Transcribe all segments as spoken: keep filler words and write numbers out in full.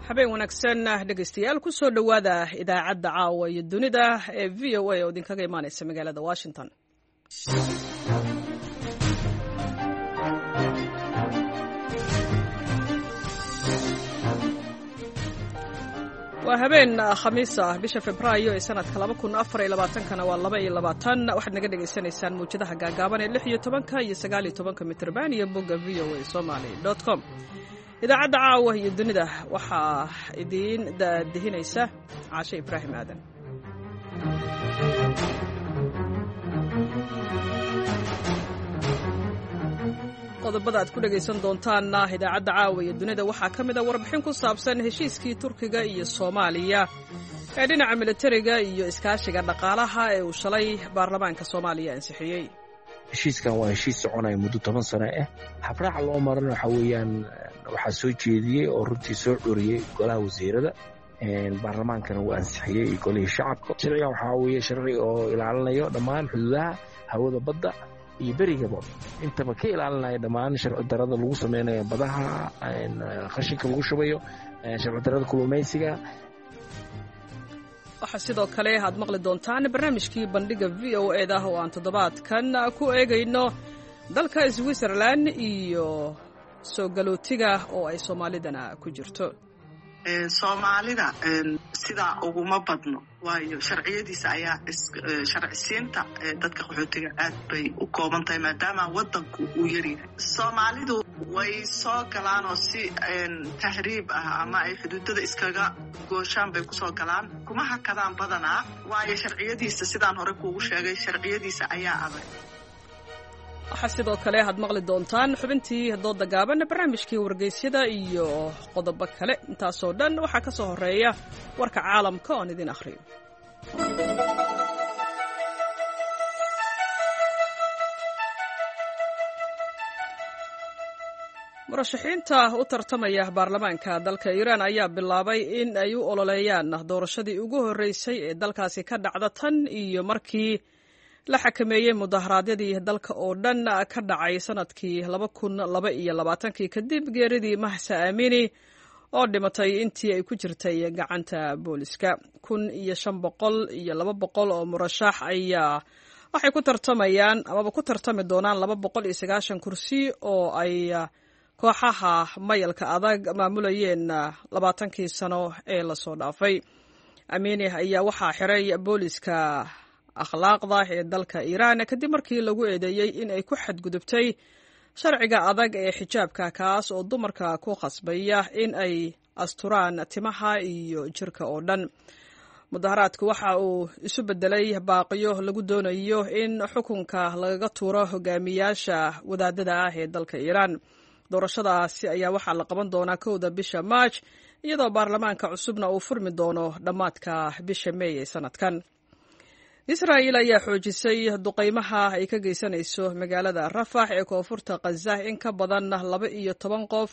habeen wanaagsan dhegaystayaal ku soo dhowaada idaacadda caawa iyo dunida ee v o a oo idinkaga imaanaysa magaalada Washington. waa habeen khamiis ah bisha Febraayo ee sanadka laba kun afar iyo labaatan kana waa laba iyo labaatan waxaad naga dhageysanaysaan muujadaha gaagaaban ee lix iyo toban iyo sagaal iyo toban mitir baan iyo bogga v o a somali dot com. idaacadda caawa iyo dunida waxaa idiin daadihinaysa Caashe Ibraahim Aadan. qodobada aad ku dhagaysan doontaan idaacadda caawa iyo dunida waxaa ka mid ah warbixin ku saabsan heshiiskii Turkiga iyo Soomaaliya ee dhinaca militariga iyo iskaashiga dhaqaalaha ee uu shalay baarlamaanka Soomaaliya ansixiyay. heshiiskan waa heshiis soconaya muddo toban sano ah. habraaca loo maran waxa weeyaan waxaa soo jeediyey oo runtii soo dhuriyey golaha wasiirada baarlamaankana uu ansixiyey golihii shacabka. sharcigan waxaa weeye sharci oo ilaalinayo dhammaan xuduudaha hawada badda iyo berigaba intaba ka ilaalinaya dhammaan sharci darada lagu sameynayo badaha qashinka lagu shubayo sharci darada kalluumaysiga. waxaa sidoo kale aad maqli doontaan barnaamijkii bandhiga v o a da oo aan toddobaadkan ku eegayno dalka Switzerland iyo soo galootiga oo ay Soomaalidana ku jirto. Soomaalida sida uguma badno waayo sharciyadiisa ayaa sharcisiinta dadka qaxootiga aad bay u kooban tahay maadaama wadanku uu yar yahay. Soomaalidu way soo galaan oo si tahriib ah ama ay xuduudada iskaga gooshaan bay kusoo galaan kuma hakadaan badanaa waayo sharciyadiisa sidaan hore kuugu sheegay sharciyadiisa ayaa adag. waxaa sidoo kale aad maqli doontaan xubintii dooda gaaban barnaamijkii wargeysyada iyo qodobo kale. intaasoo dhan waxaa ka soo horeeya warka caalamka oon idin akhriyo. murashaxiinta u tartamaya baarlamaanka dalka Iiraan ayaa bilaabay in ay u ololeeyaan doorashadii ugu horeysay ee dalkaasi ka dhacda tan iyo markii la xakameeyey mudaharaadyadii dalka oo dhan ka dhacay sanadkii laba kun laba iyo labaatankii kadib geeridii Mahsa Amini oo dhimatay intii ay ku jirtay gacanta booliska. kun iyo shan boqol iyo laba boqol oo murashax ayaa waxay ku tartamayaan amaba ku tartami doonaan laba boqol iyo sagaashan kursi oo ay kooxaha mayalka adag maamulayeen labaatankii sano ee la soo dhaafay. Amini ayaa waxaa xiray booliska akhlaaqda ee dalka Iiraan kadib markii lagu eedeeyay in ay ku xadgudubtay sharciga adag ee xijaabka kaas oo dumarka ku khasbaya in ay asturaan timaha iyo jirka oo dhan. mudaharaadku waxa uu isu bedelay baaqiyo lagu doonayo in xukunka lagaga tuuro hogaamiyaasha wadaadada ah ee dalka Iiraan. doorashadaasi ayaa waxaa la qaban doonaa kowda bisha March iyadoo baarlamaanka cusubna uu furmi doono dhammaadka bisha May ee sanadkan. Israa'iil ayaa xoojisay duqeymaha ay ka geysanayso magaalada Rafah ee koonfurta Gaza. in ka badan laba iyo toban qof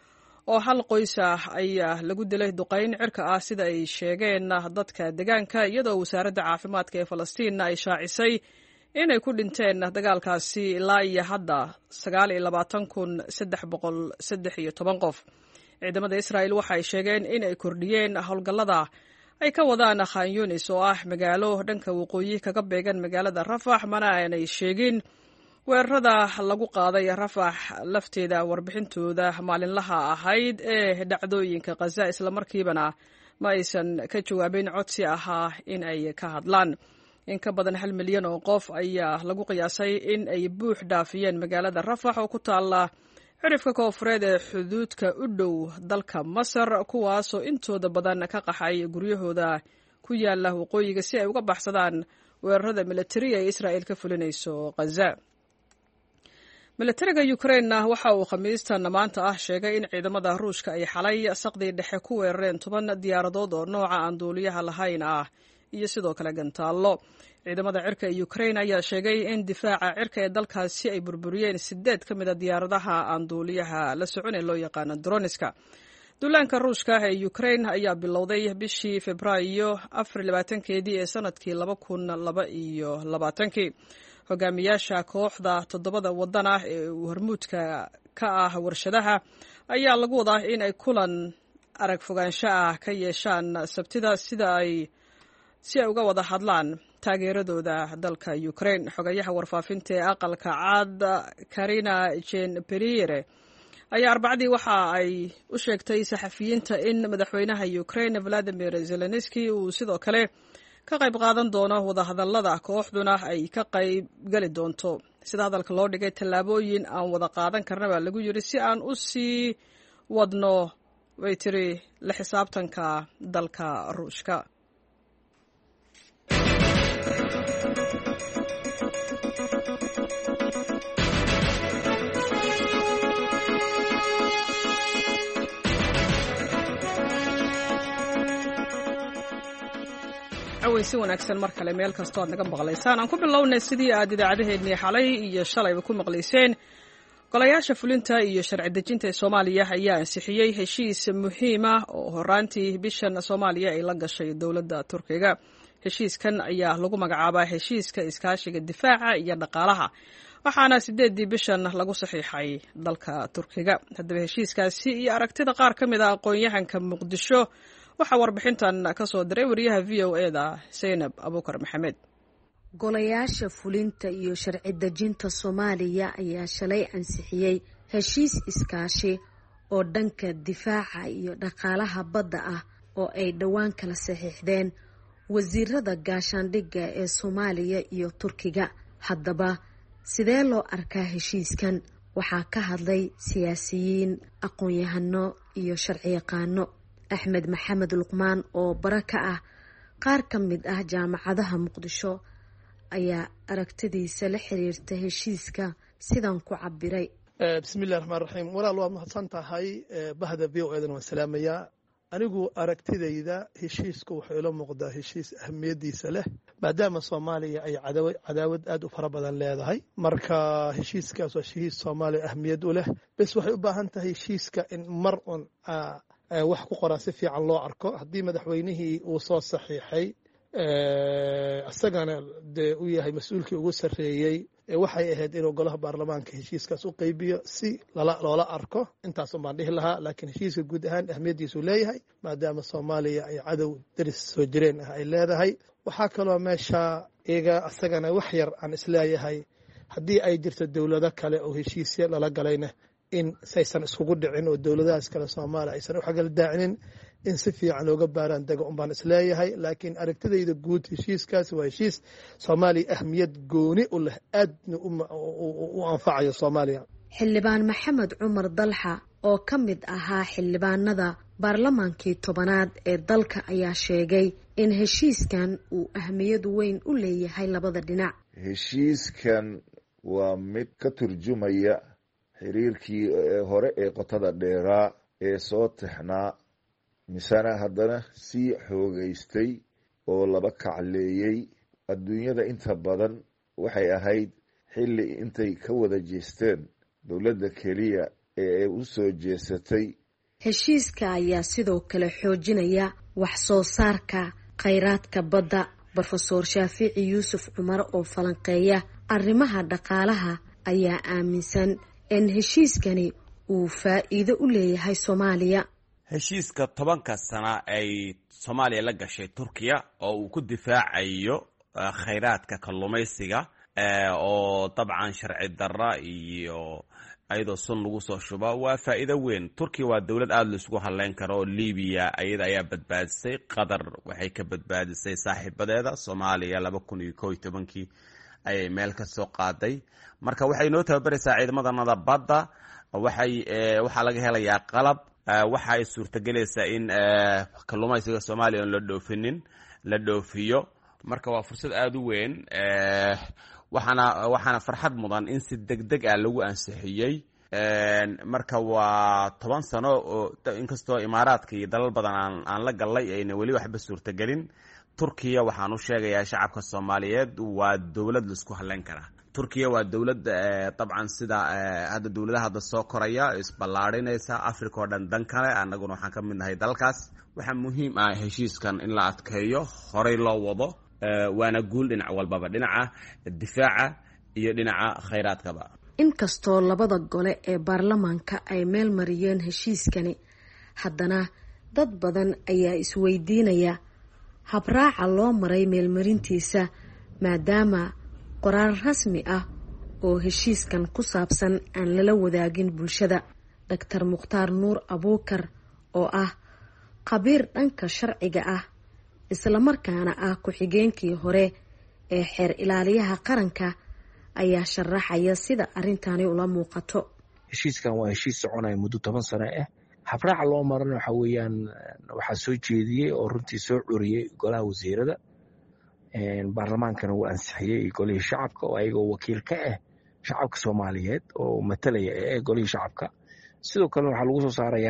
oo hal qoys ah ayaa lagu dilay duqeyn cirka ah sida ay sheegeen dadka deegaanka iyadoo wasaaradda caafimaadka ee Falastiin ay shaacisay inay ku dhinteen dagaalkaasi ilaa iyo hadda sagaal iyo labaatan kun saddex boqol saddex iyo toban qof. ciidamada Israa'iil waxay sheegeen in ay kordhiyeen howlgallada ay ka wadaan Khan Yunis oo ah magaalo dhanka waqooyi kaga beegan magaalada Rafah mana aanay sheegin weerarada lagu qaaday Rafah lafteeda warbixintooda maalinlaha ahayd ee dhacdooyinka Gaza isla markiibana ma aysan ka jawaabin codsi ahaa in ay ka hadlaan. in ka badan hal milyan oo qof ayaa lagu qiyaasay in ay buux dhaafiyeen magaalada Rafah oo ku taala cirifka koonfureed ee xuduudka u dhow dalka Masar kuwaasoo intooda badan ka qaxay guryahooda ku yaala waqooyiga si ay uga baxsadaan weerarada militari ee Israa'iil ka fulinayso Gaza. militariga Ukraine waxa uu khamiistan maanta ah sheegay in ciidamada Ruushka ay xalay saqdi dhexe ku weerareen toban diyaaradood oo nooca aan duuliyaha lahayn ah iyo sidoo kale gantaallo. ciidamada cirka ee Ukraine ayaa sheegay in difaaca cirka ee dalkaasi ay burburiyeen sideed ka mid ah diyaaradaha aan duuliyaha la socon ee loo yaqaan droniska. duulaanka Ruushka ee Ukraine ayaa bilowday bishii Febraayo afar iyo labaatankeedii ee sanadkii laba kun laba iyo labaatankii. hogaamiyaasha kooxda toddobada wadan ah ee hormuudka ka ah warshadaha ayaa lagu wadaa in ay kulan arag fogaansho ah ka yeeshaan sabtida sida ay si ay uga wada hadlaan taageeradooda dalka Ukraine. Xogayaha warfaafinta ee aqalka cad Karina Jean-Pierre ayaa arbacadii waxa ay u sheegtay saxafiyiinta in madaxweynaha Ukraine Vladimir Zelensky uu sidoo kale ka qayb qaadan doono wadahadallada kooxduna ay ka qayb gali doonto. Sida hadalka loo dhigay, tallaabooyin aan wada qaadan karna baa lagu yiri si aan u sii wadno way tiri la xisaabtanka dalka Ruushka. si wanaagsan mar kale meel kastoo aad naga maqlaysaan. Aan ku bilownay sidii aad idaacadaheennii xalay iyo shalayba ku maqlayseen. Golayaasha fulinta iyo sharci dejinta ee Soomaaliya ayaa ansixiyay heshiis muhiim ah oo horaantii bishan Soomaaliya ay la gashay dowladda Turkiga. Heshiiskan ayaa lagu magacaabaa heshiiska iskaashiga difaaca iyo dhaqaalaha, waxaana sideedii bishan lagu saxiixay dalka Turkiga. Haddaba heshiiskaasi iyo aragtida qaar ka mid ah aqoon-yahanka Muqdisho waxaa warbixintan ka soo diray wariyaha V O A da Zainab Abuukar Maxamed. Golayaasha fulinta iyo sharci dejinta Soomaaliya ayaa shalay ansixiyay heshiis iskaashi oo dhanka difaaca iyo dhaqaalaha badda ah oo ay dhawaan kala saxiixdeen wasiirada gaashaandhigga ee Soomaaliya iyo Turkiga. Haddaba sidee loo arkaa heshiiskan? Waxaa ka hadlay siyaasiyiin, aqoon-yahano iyo sharciyaqaano. Axmed Maxamed Luqmaan oo baraka ah qaar ka mid ah jaamacadaha Muqdisho ayaa aragtidiisa la xiriirta heshiiska sidan ku cabiray. bismillaahir rahmaanir rahiim. walaal waa mahadsan tahay bahda V O A dan waan salaamayaa. anigu aragtidayda heshiisku wuxuu ila muuqdaa heshiis ahmiyadiisa leh maadaama Soomaaliya ay cadaawad aad u fara badan leedahay. marka heshiiskaas waa heshiis Soomaaliya ahmiyad u leh, bas waxay u baahan tahay heshiiska in mar un wax ku qoran si fiican loo arko. haddii madaxweynihii uu soo saxiixay asagana dee uu yahay mas-uulkii ugu sarreeyey, waxay ahayd inuu golaha baarlamaanka heshiiskaas u qaybiyo si loola arko. intaasun baan dhihi lahaa, laakiin heshiiska guud ahaan ahmiyaddiisuu leeyahay maadaama Soomaaliya ay cadow daris soo jireen ah ay leedahay. waxaa kaloo meesha iyaga asagana wax yar aan isleeyahay, haddii ay jirto dowlado kale oo heshiisya lala galayna in saysan iskugu dhicin oo dowladahaas kale Soomaaliya aysan u xagal daacinin, in si fiican looga baaraan dego un baan isleeyahay. laakiin aragtidayda guud heshiiskaas waa heshiis Soomaaliya ahmiyad gooni u leh, aadna u anfacayo Soomaaliya. xildhibaan Maxamed Cumar Dalxa oo ka mid ahaa xildhibaanada baarlamaankii tobanaad ee dalka ayaa sheegay in heshiiskan uu ahmiyad weyn u leeyahay labada dhinac. heshiiskan waa mid ka turjumaya xiriirkii hore ee qotada dheeraa ee soo tixnaa, misana haddana sii xoogaystay oo laba kacleeyey. adduunyada inta badan waxay ahayd xilli intay ka wada jeesteen dowladda keliya ee u soo jeesatay. heshiiska ayaa sidoo kale xoojinaya wax soo saarka khayraadka badda. Professor Shaafici Yuusuf Cumar oo falanqeeya arrimaha dhaqaalaha ayaa aaminsan in heshiiskani uu faa'iido u leeyahay Soomaaliya. heshiiska tobanka sana ay Soomaaliya la gashay Turkiya oo uu ku difaacayo khayraadka kalluumaysiga oo dabcan sharci darra iyo ayadoo sun lagu soo shuba waa faa'iido weyn. Turkiya waa dowlad aad la isugu haleyn karo. Liibiya ayada ayaa badbaadisay, Qatar waxay ka badbaadisay saaxiibadeeda. Soomaaliya laba kun iyo kow iyo tobankii ayay meel ka soo qaaday. marka waxay noo tababaraysaa ciidamadana badda. waxay waxaa laga helayaa qalab, waxa ay suurtagelaysaa in kalluumaysiga Soomaaliya aan la dhoofinin la dhoofiyo. marka waa fursad aad u weyn. waxaana waxaana farxad mudan in si degdeg ah lagu ansixiyey. marka waa toban sano oo inkastoo imaaraadka iyo dalal badan aan aan la galay ayna weli waxba suurtagelin. Turkiya waxaan u sheegayaa shacabka Soomaaliyeed waa dowlad la isku haleyn karaa. Turkiya waa dowlad dabcan sida hadda dowladaha hadda soo koraya isballaarinaysa Afrika oo dhan dan kale, annaguna waxaan ka mid nahay dalkaas. waxaa muhiim ah heshiiskan in la adkeeyo, horey loo wado, waana guul dhinac walbaba, dhinaca difaaca iyo dhinaca khayraadkaba. inkastoo labada gole ee baarlamaanka ay meel mariyeen heshiiskani, haddana dad badan ayaa isweydiinaya habraaca loo maray meelmarintiisa maadaama qoraal rasmi ah oo heshiiskan ku saabsan aan lala wadaagin bulshada. doctor mukhtaar nuur abuukar oo ah khabiir dhanka sharciga ah islamarkaana ah ku-xigeenkii hore ee xeer ilaaliyaha qaranka ayaa sharaxaya sida arrintani ula muuqato. heshiiskan waa heshiis soconaya muddo toban sano ah. habraaca loo marana waxa weeyaan waxaa soo jeediyey oo runtii soo curiyey golaha wasiirada, baarlamaankana wuu ansixiyey golihii shacabka oo ayagoo wakiil ka ah shacabka soomaaliyeed oo matalaya ee golihii shacabka. sidoo kalena waxaa lagu soo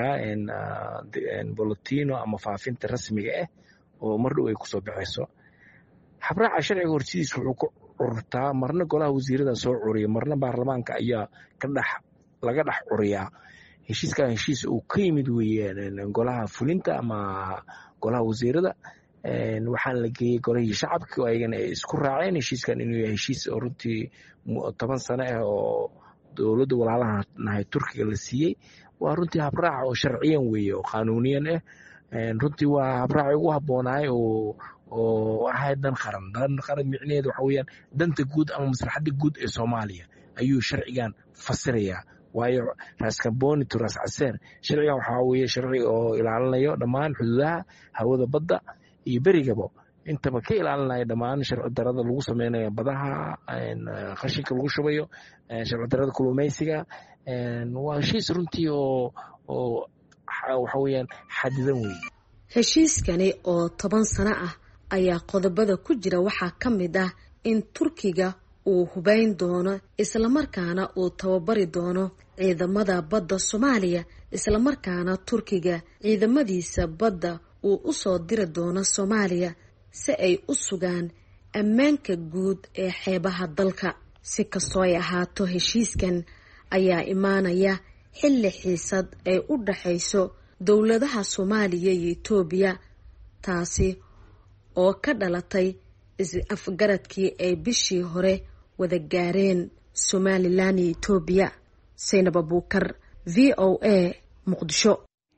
saarayaa bolotino ama faafinta rasmiga ah oo mar dhow ay kusoo baxayso. habraaca sharciga hortidiisa wuxuu ku cururtaa marna golaha wasiirada soo curiya, marna baarlamaanka ayaa ka dhex laga dhex curiyaa. heshiiskan heshiis uu ka yimid weeyaan golaha fulinta ama golaha wasiirada, waxaana la geeyey golihii shacabka oo ayagana ay isku raaceen heshiiskan inuu yahay heshiis oo runtii toban sano ah oo dowladda walaalaha nahay turkiga la siiyey. waa runtii habraaca oo sharciyan weeye oo qaanuuniyan ah. runtii waa habraaci ugu habboonaay oo oo ahayd dan qaran. dan qaran micnaheedu waxa weeyaan danta guud ama maslaxadda guud ee soomaaliya ayuu sharcigan fasirayaa. waayo raas kamboni to raas caseer sharcigan waxaa weeye sharci oo ilaalinayo dhammaan xuduudaha hawada badda iyo berigaba intaba ka ilaalinaya dhammaan sharci darada lagu sameynayo badaha, qashinka lagu shubayo, sharci darada kalluumaysiga. waa heshiis runtii oo oo waxa weeyaan xadidan weeye. heshiiskani oo toban sano ah ayaa qodobada ku jira waxaa ka mid ah in turkiga uu hubayn doono islamarkaana uu tababari doono ciidamada badda Soomaaliya, islamarkaana turkiga ciidamadiisa badda uu u soo diri doono Soomaaliya si ay u sugaan ammaanka guud ee xeebaha dalka. si kastoo ay ahaato heshiiskan ayaa imaanaya xilli xiisad ay u dhaxayso dowladaha Soomaaliya iyo Itoobiya, taasi oo ka dhalatay is-afgaradkii ay bishii hore wada gaareen Somaliland iyo Itoobiya. Zaynab Abuukar, V O A, Muqdisho.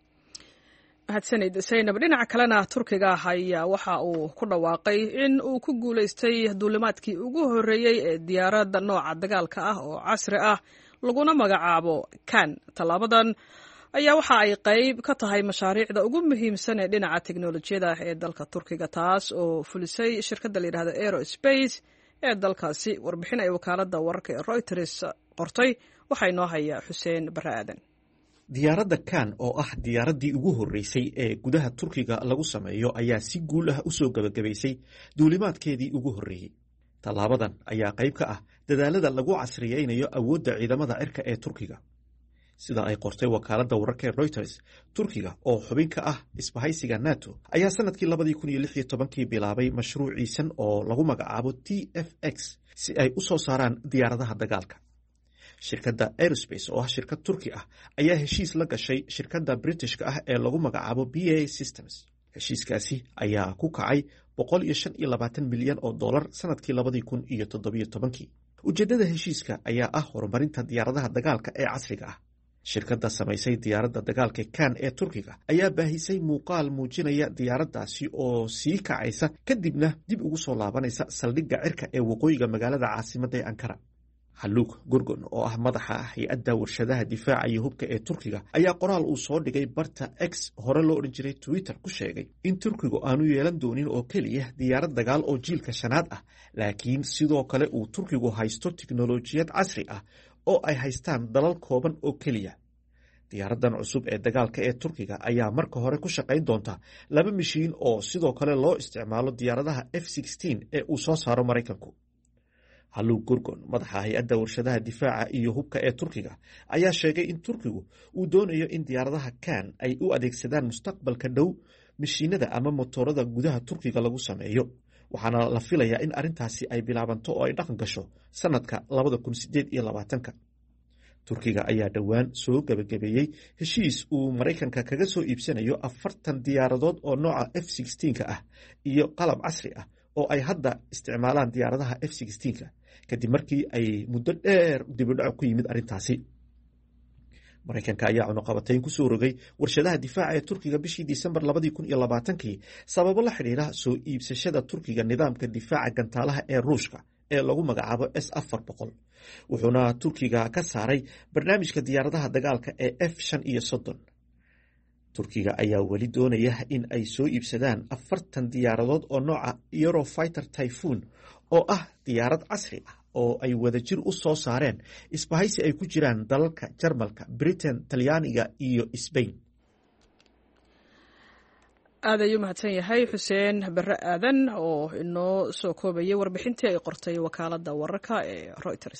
mahadsanid Zaynab. dhinaca kalena turkiga ayaa waxa uu ku dhawaaqay in uu ku guulaystay duulimaadkii ugu horreeyey ee diyaaradda nooca dagaalka ah oo casri ah laguna magacaabo kan. tallaabadan ayaa waxa ay qayb ka tahay mashaariicda ugu muhiimsan ee dhinaca teknolojiyada ee dalka turkiga, taas oo fulisay shirkadda la yidhahdo aerospace ee dalkaasi. warbixin ay wakaaladda wararka ee Reuters qortay waxaa inoo haya xuseen bare aadan. diyaaradda kan oo ah diyaaraddii ugu horreysay ee gudaha turkiga lagu sameeyo ayaa si guul ah usoo gabagabaysay duulimaadkeedii ugu horreeyey. tallaabadan ayaa qayb ka ah dadaalada lagu casriyeynayo awoodda ciidamada cirka ee turkiga. sida ay qortay wakaaladda wararka ee Reuters, turkiga oo xubin ka ah isbahaysiga NATO ayaa sanadkii labadii kun iyo lix iyo tobankii bilaabay mashruuciisan oo lagu magacaabo T F X si ay u soo saaraan diyaaradaha dagaalka. shirkadda aerospace oo ah shirkad turki ah ayaa heshiis la gashay shirkadda Britishka ah ee lagu magacaabo B A E Systems. heshiiskaasi ayaa ku kacay boqol iyo shan iyo labaatan milyan oo dollar sanadkii labadii kun iyo toddobiyo tobankii. ujeeddada heshiiska ayaa ah horumarinta diyaaradaha dagaalka ee casriga ah. shirkadda samaysay diyaaradda dagaalka kan ee turkiga ayaa baahisay muuqaal muujinaya diyaaraddaasi oo sii kacaysa kadibna dib ugu soo laabanaysa saldhigga cirka ee waqooyiga magaalada caasimadda ee Ankara. Haluk Gurgun oo ah madaxa hay-adda warshadaha difaaca iyo hubka ee turkiga ayaa qoraal uu soo dhigay barta X hore loo odhan jiray Twitter ku sheegay in turkigu aanu yeelan doonin oo keliya diyaarad dagaal oo jiilka shanaad ah, laakiin sidoo kale uu turkigu haysto tiknolojiyad casri ah oo ay haystaan dalal kooban oo keliya. diyaaraddan cusub ee dagaalka ee turkiga ayaa marka hore ku shaqayn doonta laba mishiin oo sidoo kale loo isticmaalo diyaaradaha F sixteen ee uu soo saaro Maraykanku. Haluk Gurgun, madaxa hay-adda warshadaha difaaca iyo hubka ee turkiga, ayaa sheegay in turkigu uu doonayo in diyaaradaha kan ay u adeegsadaan mustaqbalka dhow mishiinada ama motorada gudaha turkiga lagu sameeyo, waxaana la filayaa in arrintaasi ay bilaabanto oo ay dhaqan gasho sanadka labada kun sideed iyo labaatanka. turkiga ayaa dhowaan soo gabagabeeyey heshiis uu Maraykanka kaga soo iibsanayo afartan diyaaradood oo nooca F sixteen-ka ah iyo qalab casri ah oo ay hadda isticmaalaan diyaaradaha F sixteen-ka kadib markii ay muddo dheer dibudhac ku yimid arrintaasi. maraykanka ayaa cunuqabatayn ku soo rogay warshadaha difaaca ee turkiga bishii disembar labadii kun iyo labaatankii sababo la xidhiidha soo iibsashada turkiga nidaamka difaaca gantaalaha ee ruushka ee lagu magacaabo s afar boqol wuxuuna turkiga ka saaray barnaamijka diyaaradaha dagaalka ee f shan iyo soddon turkiga ayaa weli doonaya in ay soo iibsadaan afartan diyaaradood oo nooca Eurofighter Typhoon oo ah diyaarad casri ah oo ay wadajir u soo saareen isbahaysi ay ku jiraan dalalka Jarmalka, Britain, Talyaaniga iyo Spain. aad ayuu mahadsan yahay xuseen barre aadan oo inoo soo koobayay warbixintii ay qortay wakaaladda wararka ee Reuters.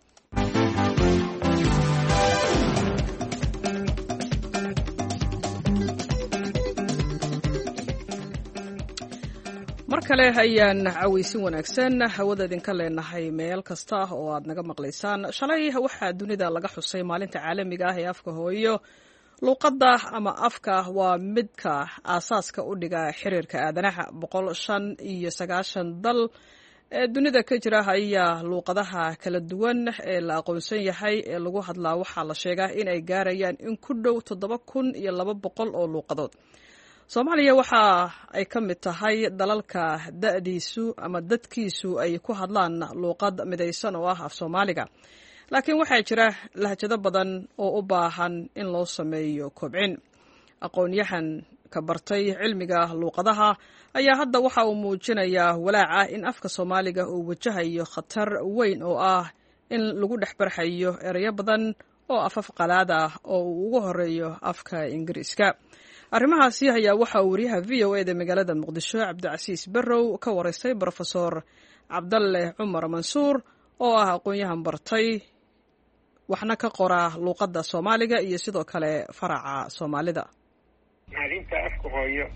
mar kale ayaan cawaysin wanaagsan hawada idinka leenahay meel kasta oo aad naga maqlaysaan. shalay waxaa dunida laga xusay maalinta caalamiga ah ee afka hooyo. luuqadda ama afka waa midka aasaaska u dhiga xiriirka aadanaha. boqol shan iyo sagaashan dal ee dunida ka jira ayaa luuqadaha kala duwan ee la aqoonsan yahay ee lagu hadlaa waxaa la sheegaa inay gaarayaan in ku dhow toddoba kun iyo laba boqol oo luuqadood. Soomaaliya waxa ay ka mid tahay dalalka da'diisu ama dadkiisu ay ku hadlaan luuqad midaysan oo ah af Soomaaliga. laakiin waxaa jira lahjado badan oo u baahan in loo sameeyo kobcin. aqoon-yahan ka bartay cilmiga luuqadaha ayaa hadda waxa uu muujinayaa walaaca in afka Soomaaliga uu wajahayo khatar weyn oo ah in lagu dhex barxayo erayo badan oo afaf qalaad ah oo uu ugu horeeyo afka Ingiriiska. arrimahaasi ayaa waxa uu wariyaha V O A da magaalada Muqdisho Cabdicasiis Barrow ka waraystay Professor Cabdalle Cumar Mansuur oo ah aqoon-yahan bartay waxna ka qora luuqadda Soomaaliga iyo sidoo kale faraca Soomaalida. maalinta afka hooyo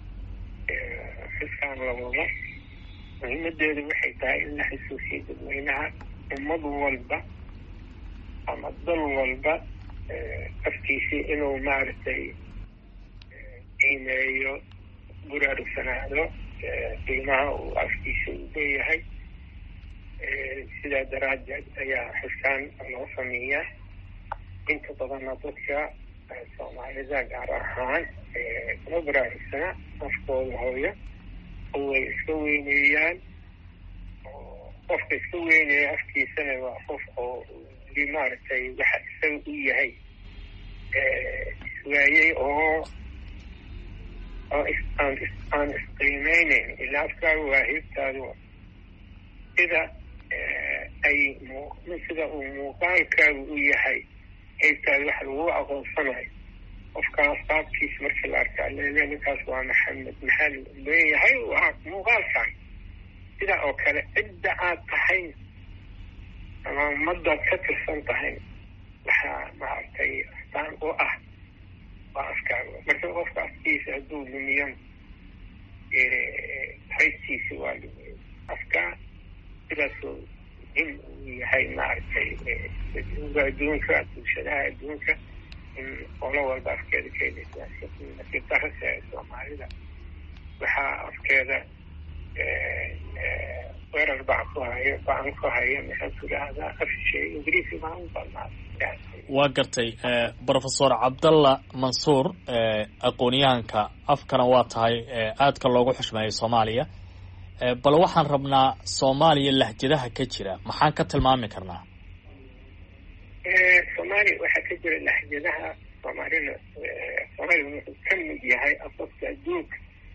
xisaan la wado muhiimadeedu waxay tahay in la xasuusiyo dadweynaha ummad walba ama dal walba afkiisii inuu maaragtay qiimeeyo buraarugsanaado qiimaha uu afkiisa u leeyahay. sidaa daraadeed ayaa xisaan loo sameeyaa. inta badana dadka Soomaalida gaar ahaan kuma buraarugsana afkooda hooyo oo way iska weyneeyaan. qofka iska weyneeya afkiisana waa qof oo maaragtay waxa isaga u yahay iswaayey oo aan isqiimeyneyn. ilaa afkaaga waa heebtaadu sida ay sida uu muuqaalkaagu u yahay heebtaada wax lagu aqoonsanayo. qofkaas qaabkiisa markii la arkaa leele ninkaas waa maxamed maxaa leeyahay waa muuqaalkan. sidaa oo kale cidda aad tahay ama ummadaad ka tirsan tahay waxaa maaragtay astaan u ah waa afkaaga. marka qofka afkiisa hadduu lumiyan haystiisa waa lumiya. afka sidaasoo in uu yahay maaragtay adduunka bulshadaha adduunka in qolo walba afkeeda keenaysa. Soomaalida waxaa afkeeda weerar baan ku hayo baan ku hayo maxaa tidhaahdaa afshay ingiriisi baan u badnaa. waa gartay Professor Cabdalla Mansuur aqoon-yahanka afkana waa tahay aadka loogu xushmeeyo Soomaaliya. bal waxaan rabnaa Soomaaliya lahjadaha ka jira maxaan ka tilmaami karnaa? Soomaaliya waxaa ka jira lahjadaha Soomaalida. Soomaaliya wuxuu ka mid yahay afafka adduunka.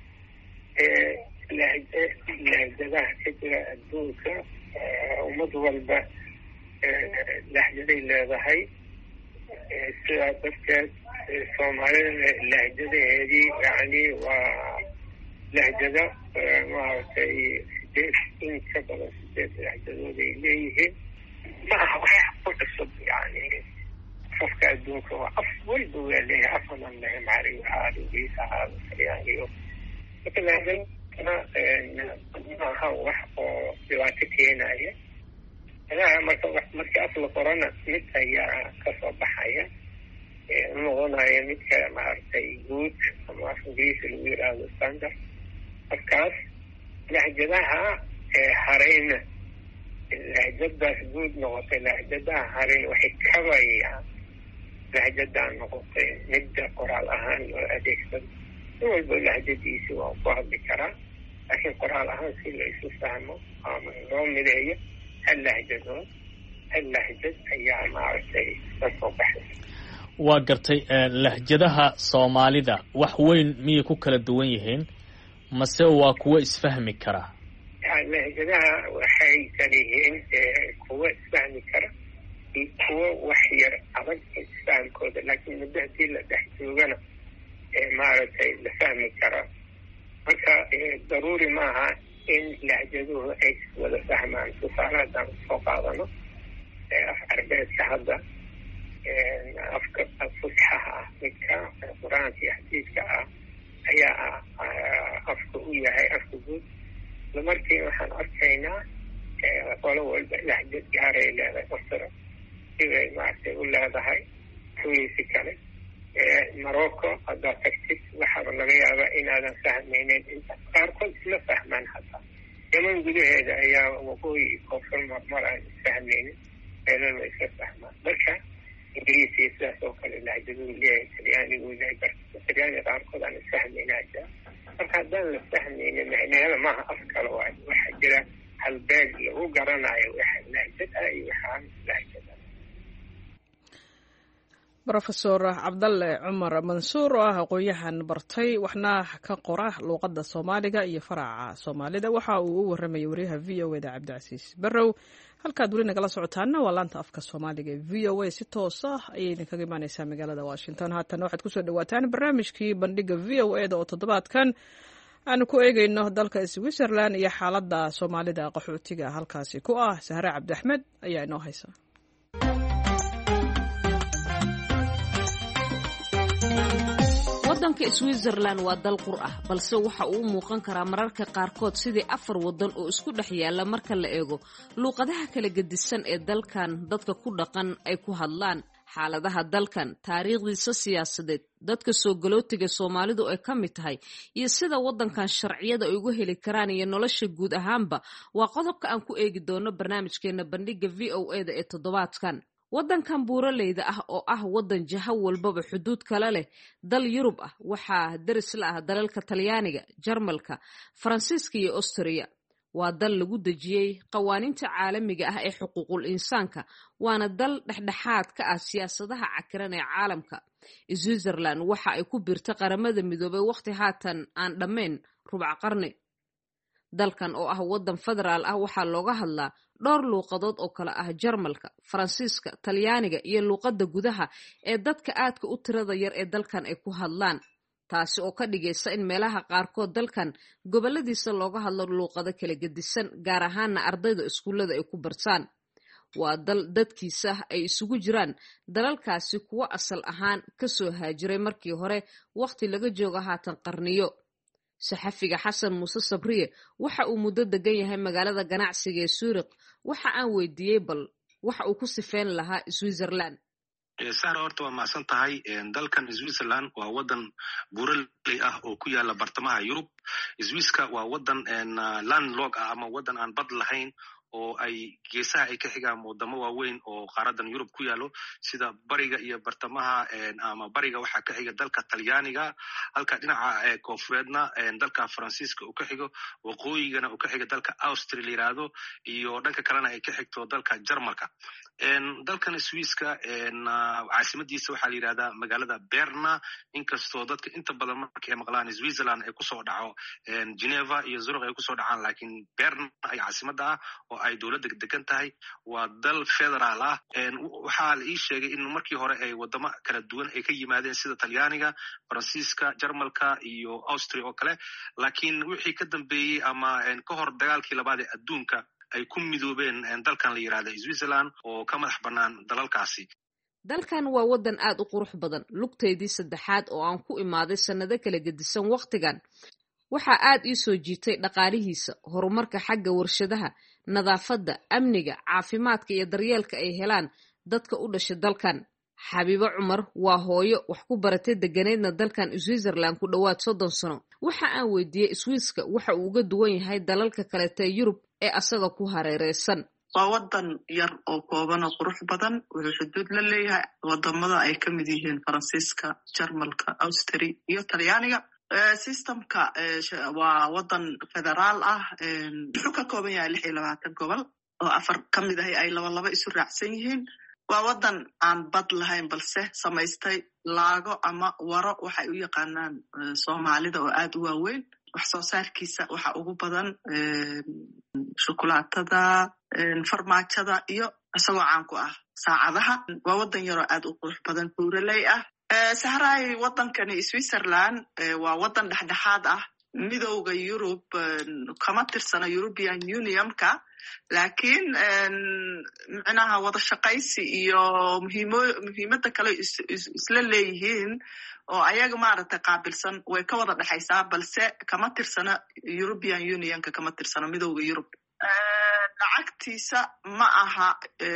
lahjadaha ka jira adduunka ummad walba lahjaday leedahay. sidaa darteed Soomaalida lahjadaheedii yani waa lahjada maaragtay sideed in ka badan sideed lahjadood ay leeyihiin. ma aha wax ku cusub yani afafka adduunka waa af walba waa leeyahay. afanan lahe maari ahaado ingiriis ahaado talyaani iyo marka lahjadana maaha wax oo dhibaato keenaya. anaha marka markii af la qorana mid ayaa kasoo baxaya noqonaya midka maaragtay guud ama af ingiriisi lagu yidhaahdo standard. afkaas lahjadaha hareyna lahjadaas guud noqotay lahjadaha hareyna waxay kabayaan lahjadaa noqotay midda qoraal ahaan loo adeegsado. in walba lahjadiisi waa ku hadli karaa, laakiin qoraal ahaan si la isu fahmo ama loo mideeyo hal lahjadood hal lahjad ayaa maaragtay ka soo baxay. waa gartay. lahjadaha soomaalida wax weyn miyay ku kala duwan yihiin mase waa kuwo isfahmi karaa? lahjadaha waxay kala yihiin kuwo isfahmi kara iyo kuwo wax yar adag isfahamkooda, laakiin muddo hadii la dhex joogana maaragtay la fahmi karaa. marka daruuri maaha in lahjaduhu ay wada fahmaan. tusaale haddaan soo qaadano af carbeedka hadda afka fusxaha ah midka qur-aanka iyo xadiidka ah ayaa afka u yahay afka guud. markii waxaan arkaynaa qolo walba lahjad gaaray leedahay masra siday maaragtay u leedahay haweysi kale. morocco haddaad tagtid waxaaba laga yaabaa inaadan fahmaynin, inta qaarkood isla fahmaan. hataa yaman gudaheeda ayaa waqooyi koonfur marmar aan isfahmaynin, meelana way isla fahmaan. marka ingiriisiya sidaas oo kale lahjaduu leeyahay, talyaanigu leeyahay, talyaaniga qaarkood aan isfahmaynaa jira. marka haddaan la fahmaynin macnaheeda maaha af kale waayo, waxaa jira halbeeg lagu garanayo waxa lahjad ah iyo waxaan lahjad ah. brofesor cabdalle cumar mansuur oo ah aqoon-yahan bartay waxna ka qora luuqadda soomaaliga iyo faraca soomaalida, waxa uu u warramayay wariyaha v o eda cabdicasiis barrow. halkaad weli nagala socotaana waa laanta afka soomaaliga ee v o a, si toos ah ayay idinkaga imaaneysaa magaalada washington. haatana waxaad kusoo dhawaataan barnaamijkii bandhiga v o eda oo toddobaadkan aanu ku eegeyno dalka switzerland iyo xaaladda soomaalida qaxootiga halkaasi ku ah. sahre cabdi axmed ayaa inoo haysa. waddanka switzerland waa dal qur ah, balse waxa uu u muuqan karaa mararka qaarkood sidii afar waddan oo isku dhex yaalla marka la eego luuqadaha kala gedisan ee dalkan dadka ku dhaqan ay ku hadlaan. xaaladaha dalkan, taariikhdiisa siyaasadeed, dadka soo galootiga soomaalidu ay ka mid tahay, iyo sida waddankan sharciyada ay ugu heli karaan iyo nolosha guud ahaanba waa qodobka aan ku eegi doono barnaamijkeena bandhiga v o eda ee toddobaadkan. waddankan buuraleyda ah oo ah waddan jaho walbaba xuduud kala leh dal Yurub ah, waxaa daris la ah dalalka Talyaaniga, Jarmalka, Faransiiska iyo Austria. waa dal lagu dejiyey qawaaniinta caalamiga ah ee xuquuqul insaanka, waana dal dhexdhexaad ka ah siyaasadaha cakiran ee caalamka. Switzerland waxa ay ku biirta qaramada midoobay waqti haatan aan dhammayn rubac qarni. dalkan oo ah waddan federaal ah waxaa looga hadlaa dhowr luuqadood oo kala ah Jarmalka, Faransiiska, Talyaaniga iyo luuqadda gudaha ee dadka aadka u tirada yar ee dalkan ay ku hadlaan, taasi oo ka dhigaysa in meelaha qaarkood dalkan goboladiisa looga hadlo luuqado kala gedisan, gaar ahaana ardayda iskuullada ay ku bartaan. waa dal dadkiisa ay isugu jiraan dalalkaasi kuwo asal ahaan ka soo haajiray markii hore waqti laga joogo haatan qarniyo. saxafiga xasan muuse sabriye waxa uu muddo degan yahay magaalada ganacsiga ee Zurich. waxa aan weydiiyey bal waxa uu ku sifeyn lahaa Switzerland. sahra horta waa mahadsan tahay. dalkan Switzerland waa waddan buuraley ah oo ku yaala bartamaha Yurub. Swisska waa waddan landlocked ah ama waddan aan bad lahayn oo ay geesaha ay ka xigaan wadamo waaweyn oo qaaradan Yurub ku yaalo, sida bariga iyo bartamaha ama bariga waxaa ka xiga dalka Talyaaniga, halka dhinaca koonfureedna dalka Faransiiska uu ka xigo, waqooyigana uu ka xiga dalka Austria yiraahdo, iyo dhanka kalena ay ka xigto dalka Jarmalka. dalkan Swisska caasimadiisa waxaa la yidhahdaa magaalada Berna, inkastoo dadka inta badan markay ay maqlaan Switzerland ay kusoo dhaco Geneva iyo Zurich ay kusoo dhacaan, laakiin Berna ay caasimada ah oo ay dowladda degan tahay. waa dal federaal ah. waxaa la ii sheegay in markii hore ay wadamo kala duwan ay ka yimaadeen sida Talyaaniga, Faransiiska, Jarmalka iyo Austria oo kale, laakiin wixii ka dambeeyey ama ka hor dagaalkii labaad ee adduunka ay ku midoobeen dalkan la yiraahdo Switzerland oo ka madax bannaan dalalkaasi. dalkan waa waddan aad u qurux badan. lugteedii saddexaad oo aan ku imaaday sannado kala gedisan waqtigan waxaa aad ii soo jiitay dhaqaalihiisa, horumarka xagga warshadaha, nadaafadda, amniga, caafimaadka iyo daryeelka ay helaan dadka u dhashay dalkan. xabiibo cumar waa hooyo wax ku baratay deganeedna dalkan Switzerland ku dhowaad soddon sano. waxa aan weydiiyey Swisska waxa uu uga duwan yahay dalalka kaleeta ee Yurub ee asaga ku hareereysan. waa wadan yar oo kooban oo qurux badan wuxuu xuduud la leeyahay wadamada ay ka mid yihiin faransiiska, jarmalka, austria iyo talyaaniga. systemka waa wadan federaal ah, wuxuu ka kooban yahay lix iyo labaatan gobol oo afar ka mid ahi ay laba laba isu raacsan yihiin. waa wadan aan bad lahayn balse samaystay laago ama waro waxay u yaqaanaan soomaalida oo aad u waaweyn. wax soo saarkiisa waxa ugu badan shukulaatada, farmaajada iyo isagoo caan ku ah saacadaha. waa wadan yaroo aad u qurux badan, buuraley ah. sahraay wadankani Switzerland waa wadan dhexdhexaad ah. midowga Yurub kama tirsana European Unionka, laakiin micnaha wada shaqaysi iyo muhiimo muhiimada kale isla leeyihiin oo ayaga maaragtay qaabilsan way ka wada dhexaysaa, balse kama tirsana European Unionka, kama tirsana midowga Yurub. lacagtiisa ma aha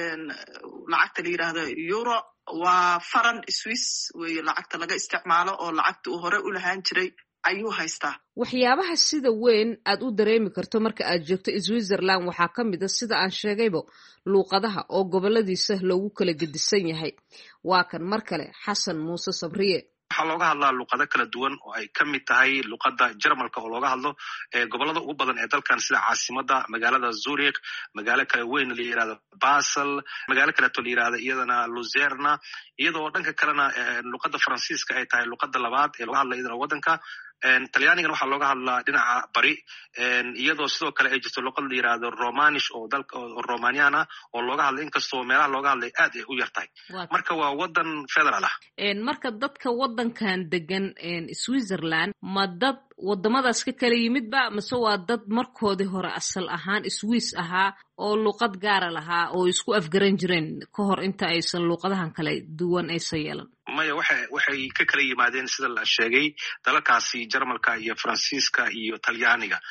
lacagta la yidhaahdo euro, waa faran Swiss weeye lacagta laga isticmaalo oo lacagta uu hore u lahaan jiray ayuu haystaa. waxyaabaha sida weyn aad u dareemi karto marka aad joogto Switzerland waxaa ka mid ah sida aan sheegayba luuqadaha oo goboladiisa loogu kala gedisan yahay. waa kan mar kale Xasan Muuse Sabriye. waxaa looga hadlaa luqado kala duwan oo ay ka mid tahay luqada Jarmalka oo looga hadlo gobolada ugu badan ee dalkan sida caasimada magaalada Zurich, magaalo kale weyn la yiraahdo Basel, magaalo kale oo la yiraahdo iyadana Luzerna, iyadoo dhanka kalena luqada Faransiiska ay tahay luqada labaad ee looga hadlo iyadana wadanka. talyaanigan waxaa looga hadlaa dhinaca bari, iyadoo sidoo kale ay jirto luqad la yiraahdo Romanish oo dalka Romanian ah oo looga hadlo inkastoo meelaha looga hadlay aad ay u yartahay. marka waa wadan federal ah. marka dadka wadankan degan Switzerland ma dad wadamadaas ka kala yimid ba mise waa dad markoodii hore asal ahaan Swiss ahaa oo luqad gaara lahaa oo isku afgaran jireen ka hor inta aysan luqadahan kale duwan aysan yeelan? maya waxay waxay ka kala yimaadeen sida la sheegay dalalkaasi Jarmalka iyo Faransiiska iyo Talyaaniga.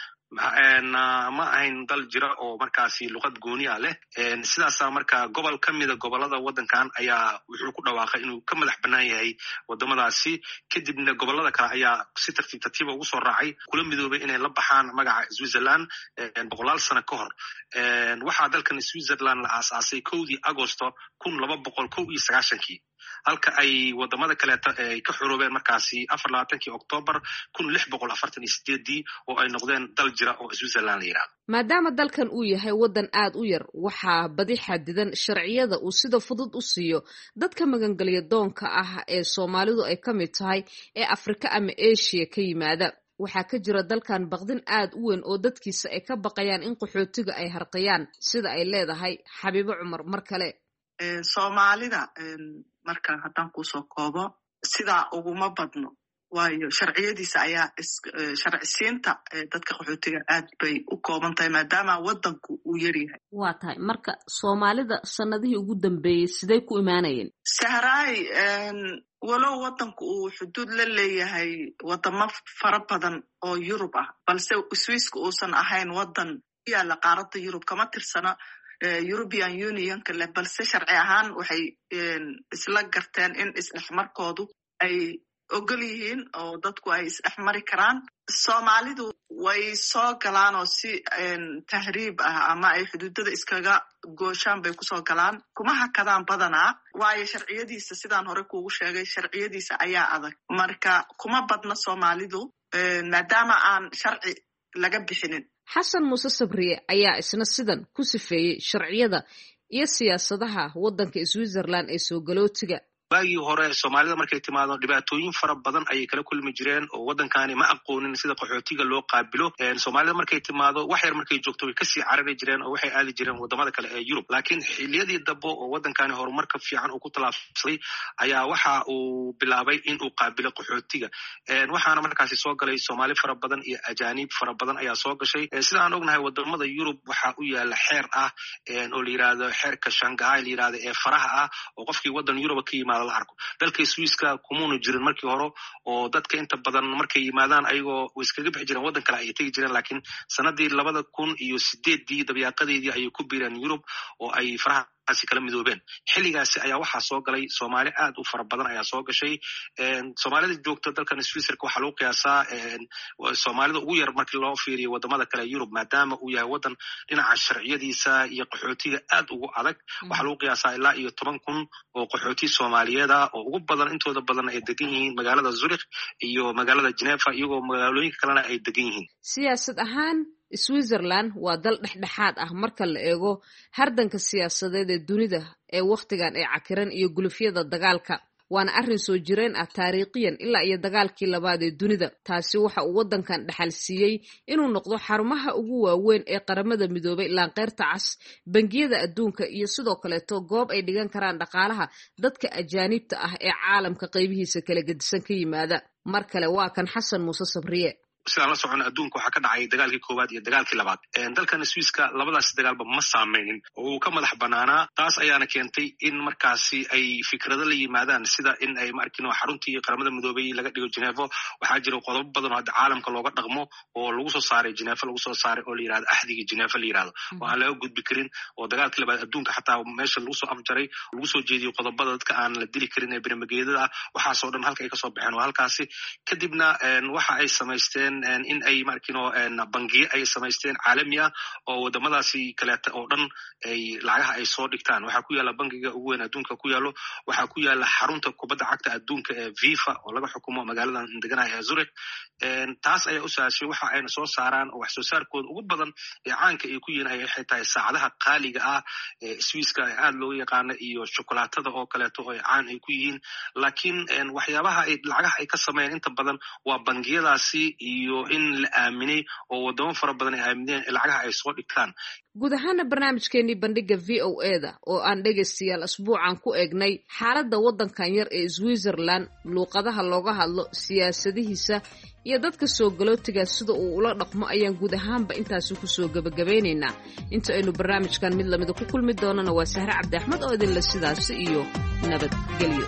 ma ahayn dal jira oo markaasi luqad gooni ah leh. sidaasa marka gobol ka mida gobolada wadankan ayaa wuxuu ku dhawaaqay inuu ka madax bannaan yahay wadamadaasi, kadibna gobolada kale ayaa si tartiib tartiiba ugu soo raacay kula midoobay inay la baxaan magaca Switzerland boqolaal sano ka hor. waxaa dalkan Switzerland la aasaasay kowdii Agosto kun laba boqol kow iyo sagaashankii, halka ay wadamada kaleeta ay ka xoroobeen markaasi afar labaatankii Oktoobar kun lix boqol afartan iyo sideedii oo ay noqdeen dal jira oo Switzerland la yiraahdo. maadaama dalkan uu yahay wadan aad u yar, waxaa badi xadidan sharciyada uu sida fudud u siiyo dadka magangelya doonka ah ee Soomaalidu ay ka mid tahay ee Afrika ama Asia ka yimaada. waxaa ka jira dalkan baqdin aad u weyn oo dadkiisa ay ka baqayaan in qaxootiga ay harqiyaan, sida ay leedahay Xabiibo Cumar mar kale. Soomaalida marka haddaan kusoo koobo sidaa uguma badno, waayo sharciyadiisa ayaa sharcisiinta dadka qaxootiga aad bay u kooban tahay maadaama wadanku uu yaryahay. waa tahay marka Soomaalida sanadihii ugu dambeeyey siday ku imaanayeen? Sahraay walow wadanku uu xuduud la leeyahay wadamo fara badan oo Yurub ah, balse Swiiska uusan ahayn wadan yaala qaaradda Yurub, kama tirsana European Unionka leh, balse sharci ahaan waxay isla garteen in isdhexmarkoodu ay ogol yihiin oo dadku ay isdhexmari karaan. Soomaalidu way soo galaan oo si tahriib ah ama ay xuduudada iskaga gooshaan bay kusoo galaan, kuma hakadaan badanaa, waayo sharciyadiisa sidaan hore kuugu sheegay sharciyadiisa ayaa adag. marka kuma badna Soomaalidu maadaama aan sharci laga bixinin. Xasan Muuse Sabriye ayaa isna sidan ku sifeeyey sharciyada iyo siyaasadaha wadanka Switzerland ee soo galootiga. waagii hore Soomaalida markay timaado dhibaatooyin fara badan ayay kala kulmi jireen oo wadankani ma aqoonin sida qaxootiga loo qaabilo. Soomaalida markay timaado wax yar markay joogto way kasii carari jireen oo waxay aadi jireen wadamada kale ee Yurub. laakiin xilliyadii dambe oo wadankani horumarka fiican uu ku talaabsaday ayaa waxa uu bilaabay in uu qaabilo qaxootiga. waxaana markaasi soo galay Soomaali fara badan iyo ajaanib fara badan ayaa soo gashay. sida aan ognahay wadamada Yurub waxa u yaala xeer ah oo la yiraahdo xeerka Shanghai la yiraahdo ee faraha ah oo qofkii wadan Yurub ka yimaado la arko. dalka Swiiska kumuna jirin markii hore oo dadka inta badan markay yimaadaan ayagoo iskaga bixi jireen wadan kale ay tagi jireen, laakiin sanadii labada kun iyo sideedii dabiiqadeedii ayay ku biireen Yurub oo ay faraha wadamadaasi kala midoobeen xilligaasi ayaa waxaa soo galay soomaali aad u fara badan ayaa soo gashay soomaalida joogta dalkan switzerka waxaa lagu qiyaasaa soomaalida ugu yar markii loo fiiriyo wadamada kale yurub maadaama uu yahay wadan dhinaca sharciyadiisa iyo qaxootiga aad ugu adag waxaa lagu qiyaasaa ilaa iyo toban kun oo qaxooti soomaaliyeed ah oo ugu badan intooda badan ay degan yihiin magaalada zurich iyo magaalada Geneva iyagoo magaalooyinka kalena ay degan yihiin siyaasad ahaan Switzerland waa dal dhexdhexaad ah marka la eego hardanka siyaasadeed ee dunida ee wakhtigan ee cakiran iyo gulufyada dagaalka waana arrin soo jireen ah taariikhiyan ilaa iyo dagaalkii labaad ee dunida taasi waxa uu waddankan dhaxal siiyey inuu noqdo xarumaha ugu waaweyn ee qaramada midoobay laanqeyrta cas bangiyada adduunka iyo sidoo kaleeto goob ay dhigan karaan dhaqaalaha dadka ajaanibta ah ee caalamka qaybihiisa kala gedisan ka yimaada mar kale waa kan xasan muuse sabriye sidaan la socono adduunka waxaa ka dhacay dagaalkii koowaad iyo dagaalkii labaad dalkan swiiska labadaas dagaalba ma saameynin oo uu ka madax banaanaa taas ayaana keentay in markaasi ay fikrado la yimaadaan sida in ay maarkino xaruntii qaramada midoobay laga dhigo Geneva waxaa jira qodobo badan oo caalamka looga dhaqmo oo lagu soo saaray Geneva lagu soo saaray oo la yiraahdo axdiga Geneva la yiraahdo oo aan laga gudbi karin oo dagaalkii labaad adduunka xataa meesha lagu soo afjaray lagu soo jeediyo qodobada dadka aan la dili karin ee barnaamijyada waxaa soo dhan halka ay ka soo baxeen oo halkaasi kadibna waxa ay sameysteen in ay markino bangiye ay samaysteen caalami ah oo wadamadaasi kaleeta oo dhan ay lacagaha ay soo dhigtaan waxaa ku yaala bangiga ugu weyn adduunka ku yaalo waxaa ku yaala xarunta kubadda cagta adduunka ee FIFA oo laga xukumo magaalada deganaha ee Zurich taas ayaa u saashay waxa ayna soo saaraan oo wax soo saarkooda ugu badan ee caanka ay ku yihiin ay xitaa saacadaha qaaliga ah ee Swiiska aad loo yaqaan iyo shukulaatada oo kaleeto oo caan ay ku yihiin laakiin waxyaabaha ay lacagaha ay ka sameeyeen inta badan waa bangiyadaasi iyo in la aaminay oo wadamo fara badan ay aamineen lacagaha ay soo dhigtaan guud ahaana barnaamijkeenii bandhiga v o e da oo aan dhegaystayaal asbuucan ku eegnay xaaladda waddankan yar ee Switzerland luuqadaha looga hadlo siyaasadihiisa iyo dadka soo galootiga sida uu ula dhaqmo ayaan guud ahaanba intaasi ku soo gabagabeynaynaa inta aynu barnaamijkan mid lamida ku kulmi doonana waa Sahre Cabdi Axmed oo idin la sidaasi iyo nabadgelyo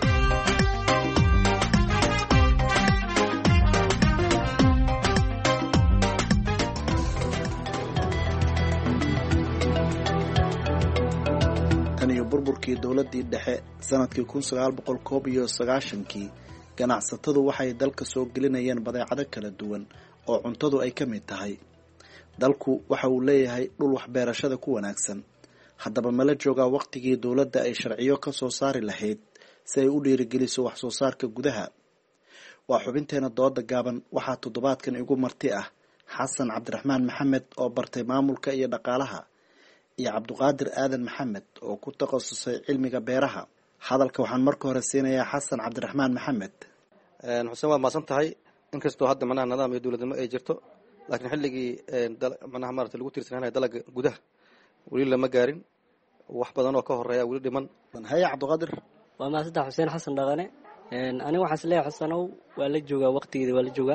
burburkii dowladii dhexe sanadkii kun sagaal boqol koob iyo sagaashankii ganacsatadu waxay dalka soo gelinayeen badeecado kala duwan oo cuntadu ay ka mid tahay dalku waxa uu leeyahay dhul waxbeerashada ku wanaagsan haddaba mala joogaa waqtigii dowladda ay sharciyo ka soo saari lahayd si ay u dhiirigeliso wax soo saarka gudaha waa xubinteena dooda gaaban waxaa toddobaadkan igu marti ah xasan cabdiraxmaan maxamed oo bartay maamulka iyo dhaqaalaha iyo cabduqaadir aadan maxamed oo ku takhasusay cilmiga beeraha hadalka waxaan marka hore siinayaa xasan cabdiraxmaan maxamed xuseen waad maasan tahay inkastoo hadda manaha nidaam iyo dowladnimo ay jirto laakiin xilligii manaha maarata lagu tiirsananaya dalaga gudaha weli lama gaarin wax badan oo ka horeeya weli dhiman haya cabduqaadir waa maasantaha xuseen xasan dhaqane aniga waxaan isleeyahay xusanow waa la joogaa waqtigeeda waa la joogaa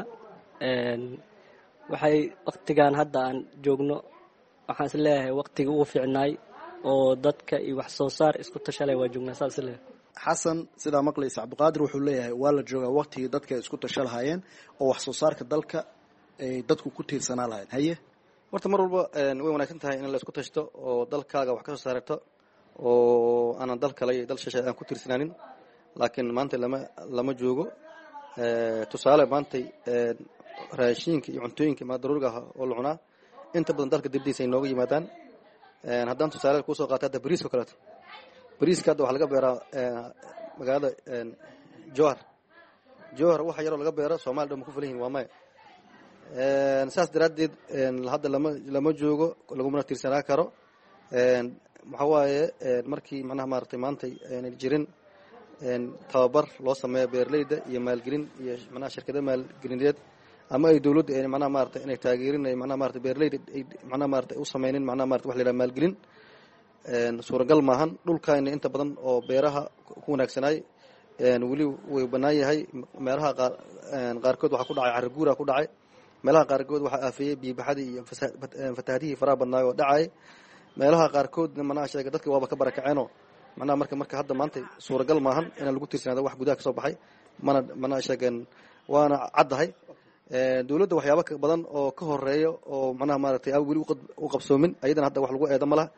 waxay waqtigan hadda aan joogno waxaan is leeyahay waqtigii ugu fiicnaay oo dadka iyo wax soo saar isku tashalay waa joognaa saas leeyahay xasan sidaa maqlaysa cabduqaadir wuxuu leeyahay waa la joogaa waqtigii dadka ay isku tasha lahaayeen oo wax soo saarka dalka ay dadku ku tiirsanaa lahayn haye horta mar walba way wanaagsan tahay in la isku tashto oo dalkaaga wax ka soo saarto oo aanan dal kale iyo dal shisheeye aan ku tiirsanaanin laakiin maanta lama lama joogo tusaale maantay raashinka iyo cuntooyinka daruuriga ah oo la cunaa inta badan dalka dibadiisa ay nooga yimaadaan haddaan tusaale kusoo qaata hadda bariiska o kaleeto bariiska hadda waxaa laga beeraa magaalada jowhar jowhar waxa yaroo laga beero soomaliya dhan ma ku filan yihin waa maya saas daraaddeed hadda lama lama joogo lagumana tiirsanaa karo waxaa waaye markii macnaha maaratay maantay ayna jirin tababar loo sameeyo beeraleyda iyo maalgelin iyo macnaha shirkada maalgelineed ama ay dawladda ay macnaha maarata inay taageerin ay macnaha maarata beeraleyda ay macnaha maarata u sameeynin macnaha maarata wax la yiraahdo maalgelin een suuragal maahan dhulkayna inta badan oo beeraha ku wanaagsanay een wali way banaan yahay meelaha qaar een qaarkood waxa ku dhacay carro guura ku dhacay meelaha qaarkood waxa aafiyay biibaxadii iyo fatahaadii faraha badnaa oo dhacay meelaha qaarkood macnaha sheegay dadka waaba ka barakaceen macnaha marka marka hadda maanta suuragal maahan in lagu tiirsanaado wax gudaha ka soo baxay mana mana sheegan waana caddahay dawladda waxyaabo badan oo ka horeeyo oo macnaha maaragtay weli u qabsoomin ayadana hadda wax lagu eedo malaha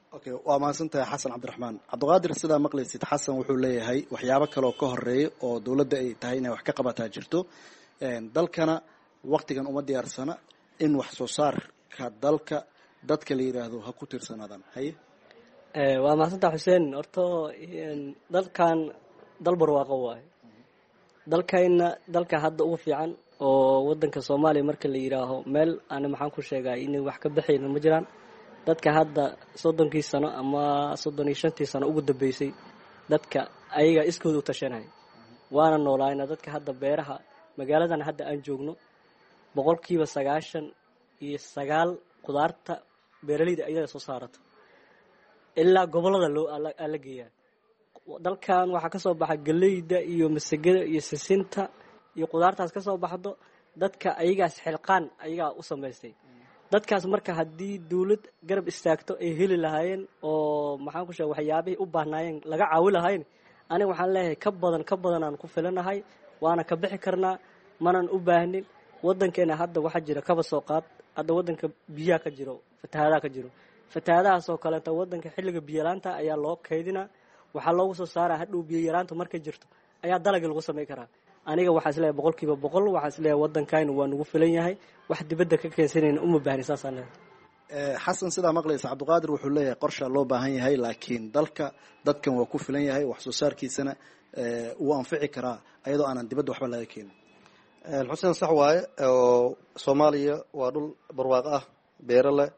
okay waa mahadsantahay xasan cabdiraxmaan cabdiqaadir sidaa maqlaysid xasan wuxuu leeyahay waxyaabo kaleoo ka horeeya oo dowladda ay tahay inay wax ka qabataa jirto dalkana waktigan uma diyaarsana in wax soo saarka dalka dadka la yidhaahdo ha ku tiirsanaadaan haye waa mahadsantaha xuseen horta dalkan dal barwaaqo waayo dalkayna dalka hadda ugu fiican oo wadanka soomaaliya marka la yidhaaho meel ana maxaan ku sheegaa inay wax ka baxayna ma jiraan dadka hadda soddonkii sano ama soddon iyo shantii sano ugu dambeysay dadka ayaga iskooda u tashanaya waana noolaayna dadka hadda beeraha magaaladan hadda aan joogno boqolkiiba sagaashan iyo sagaal qudaarta beeraleyda ayaga soo saarata ilaa gobolada loo ala geeyaa dalkan waxaa kasoo baxa galeyda iyo masagada iyo sisinta iyo qudaartaas kasoo baxdo dadka ayagaas xilqaan ayagaa u samaystay dadkaas marka haddii dawlad garab istaagto ay heli lahaayeen oo maxaan ku sheega waxyaabihii u baahnaayeen laga caawi lahayn aniga waxaan leeyahay ka badan ka badan aan ku filanahay waana ka bixi karnaa manan u baahnin wadankeena hadda waxaa jira kaba soo qaad hadda wadanka biyaha ka jiro fatahaadaha ka jiro fatahaadahaas oo kaleeta wadanka xilliga biyalaanta ayaa loo kaydinaa waxaa loogu soo saaraa hadhow biyo yaraanta markay jirto ayaa dalagii lagu samay karaa aniga waxaa isleeyahay boqolkiiba boqol waxaa isleeyahay wadankaynu waa nagu filan yahay wax dibadda ka keensanayna uma baahni saasaan leeyahay xasan sidaa maqlaysa cabdiqaadir wuxuu leeyahay qorshaa loo baahan yahay laakiin dalka dadkan waa ku filan yahay wax soo saarkiisana wuu anfici karaa ayadoo aanan dibadda waxba laga keenin xuseen sax waaye oo soomaaliya waa dhul barwaaqo ah beero leh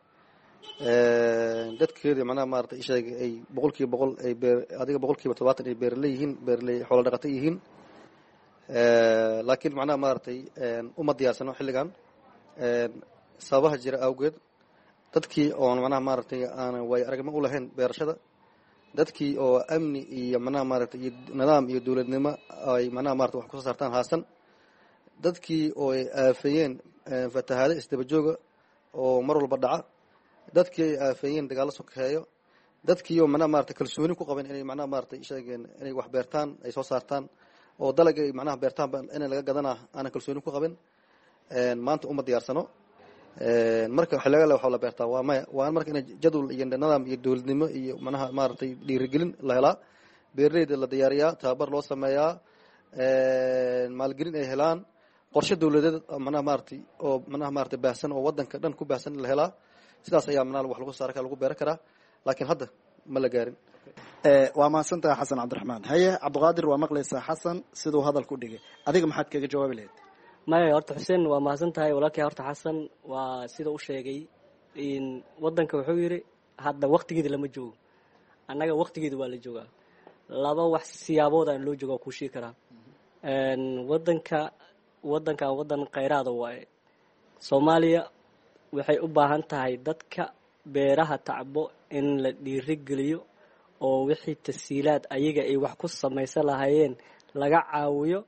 dadkeeda macnaha maarata isheega ay boqolkiiba boqol ay beer adiga boqolkiiba todobaatan ay beeraley yihiin beeraley xoolo dhaqato yihiin laakiin macnaha maaragtay uma diyaarsano xilligan sababaha jira awgeed dadkii oon macnaha maaragtay aanan waayo aragnimo u lahayn beerashada dadkii oo amni iyo macnaha maaragtay iyo nidaam iyo dowladnimo ay macnaha maarata wax kusoo saartaan haasan dadkii oo ay aafeeyeen fatahaado isdaba jooga oo mar walba dhaca dadkii ay aafeeyeen dagaalo sokeeyo dadkii oo macnaha maarata kalsooni ku qaban inay macnaha maaragtay sheegeen inay wax beertaan ay soo saartaan oo dalag ay macnaha beertaanba in laga gadanaa aanan kalsooni ku qabin maanta uma diyaarsano marka xilliga le waxaa la beertaa waa maya waa marka in jadwal iyo nidaam iyo dowladnimo iyo macnaha maaragtay dhiirigelin la helaa beeraleyda la diyaariyaa tababar loo sameeyaa maalgelin ay helaan qorshe dowladeed macnaha maaragtay oo macnaha maaragtay baahsan oo wadanka dhan ku baahsan la helaa sidaas ayaa macnaha wax lagu saara lagu beeran karaa laakiin hadda ma la gaarin waa mahadsantaha xasan cabdiraxmaan haye cabdiqaadir waa maqlaysaa xasan siduu hadalku dhigay adiga maxaad kaga jawaabi lahayd maya horta xuseen waa mahadsan tahay walaalkii horta xasan waa sida u sheegay wadanka wuxuu yidhi hadda waktigeeda lama joogo annaga waktigeeda waa la joogaa laba wax siyaaboodan loo jooga kuu sheegi karaa wadanka wadankan wadan khayraada waaye soomaaliya waxay u baahan tahay dadka beeraha tacbo in la dhiirigeliyo oo wixii tasiilaad ayaga ay wax ku samaysan lahaayeen laga caawiyo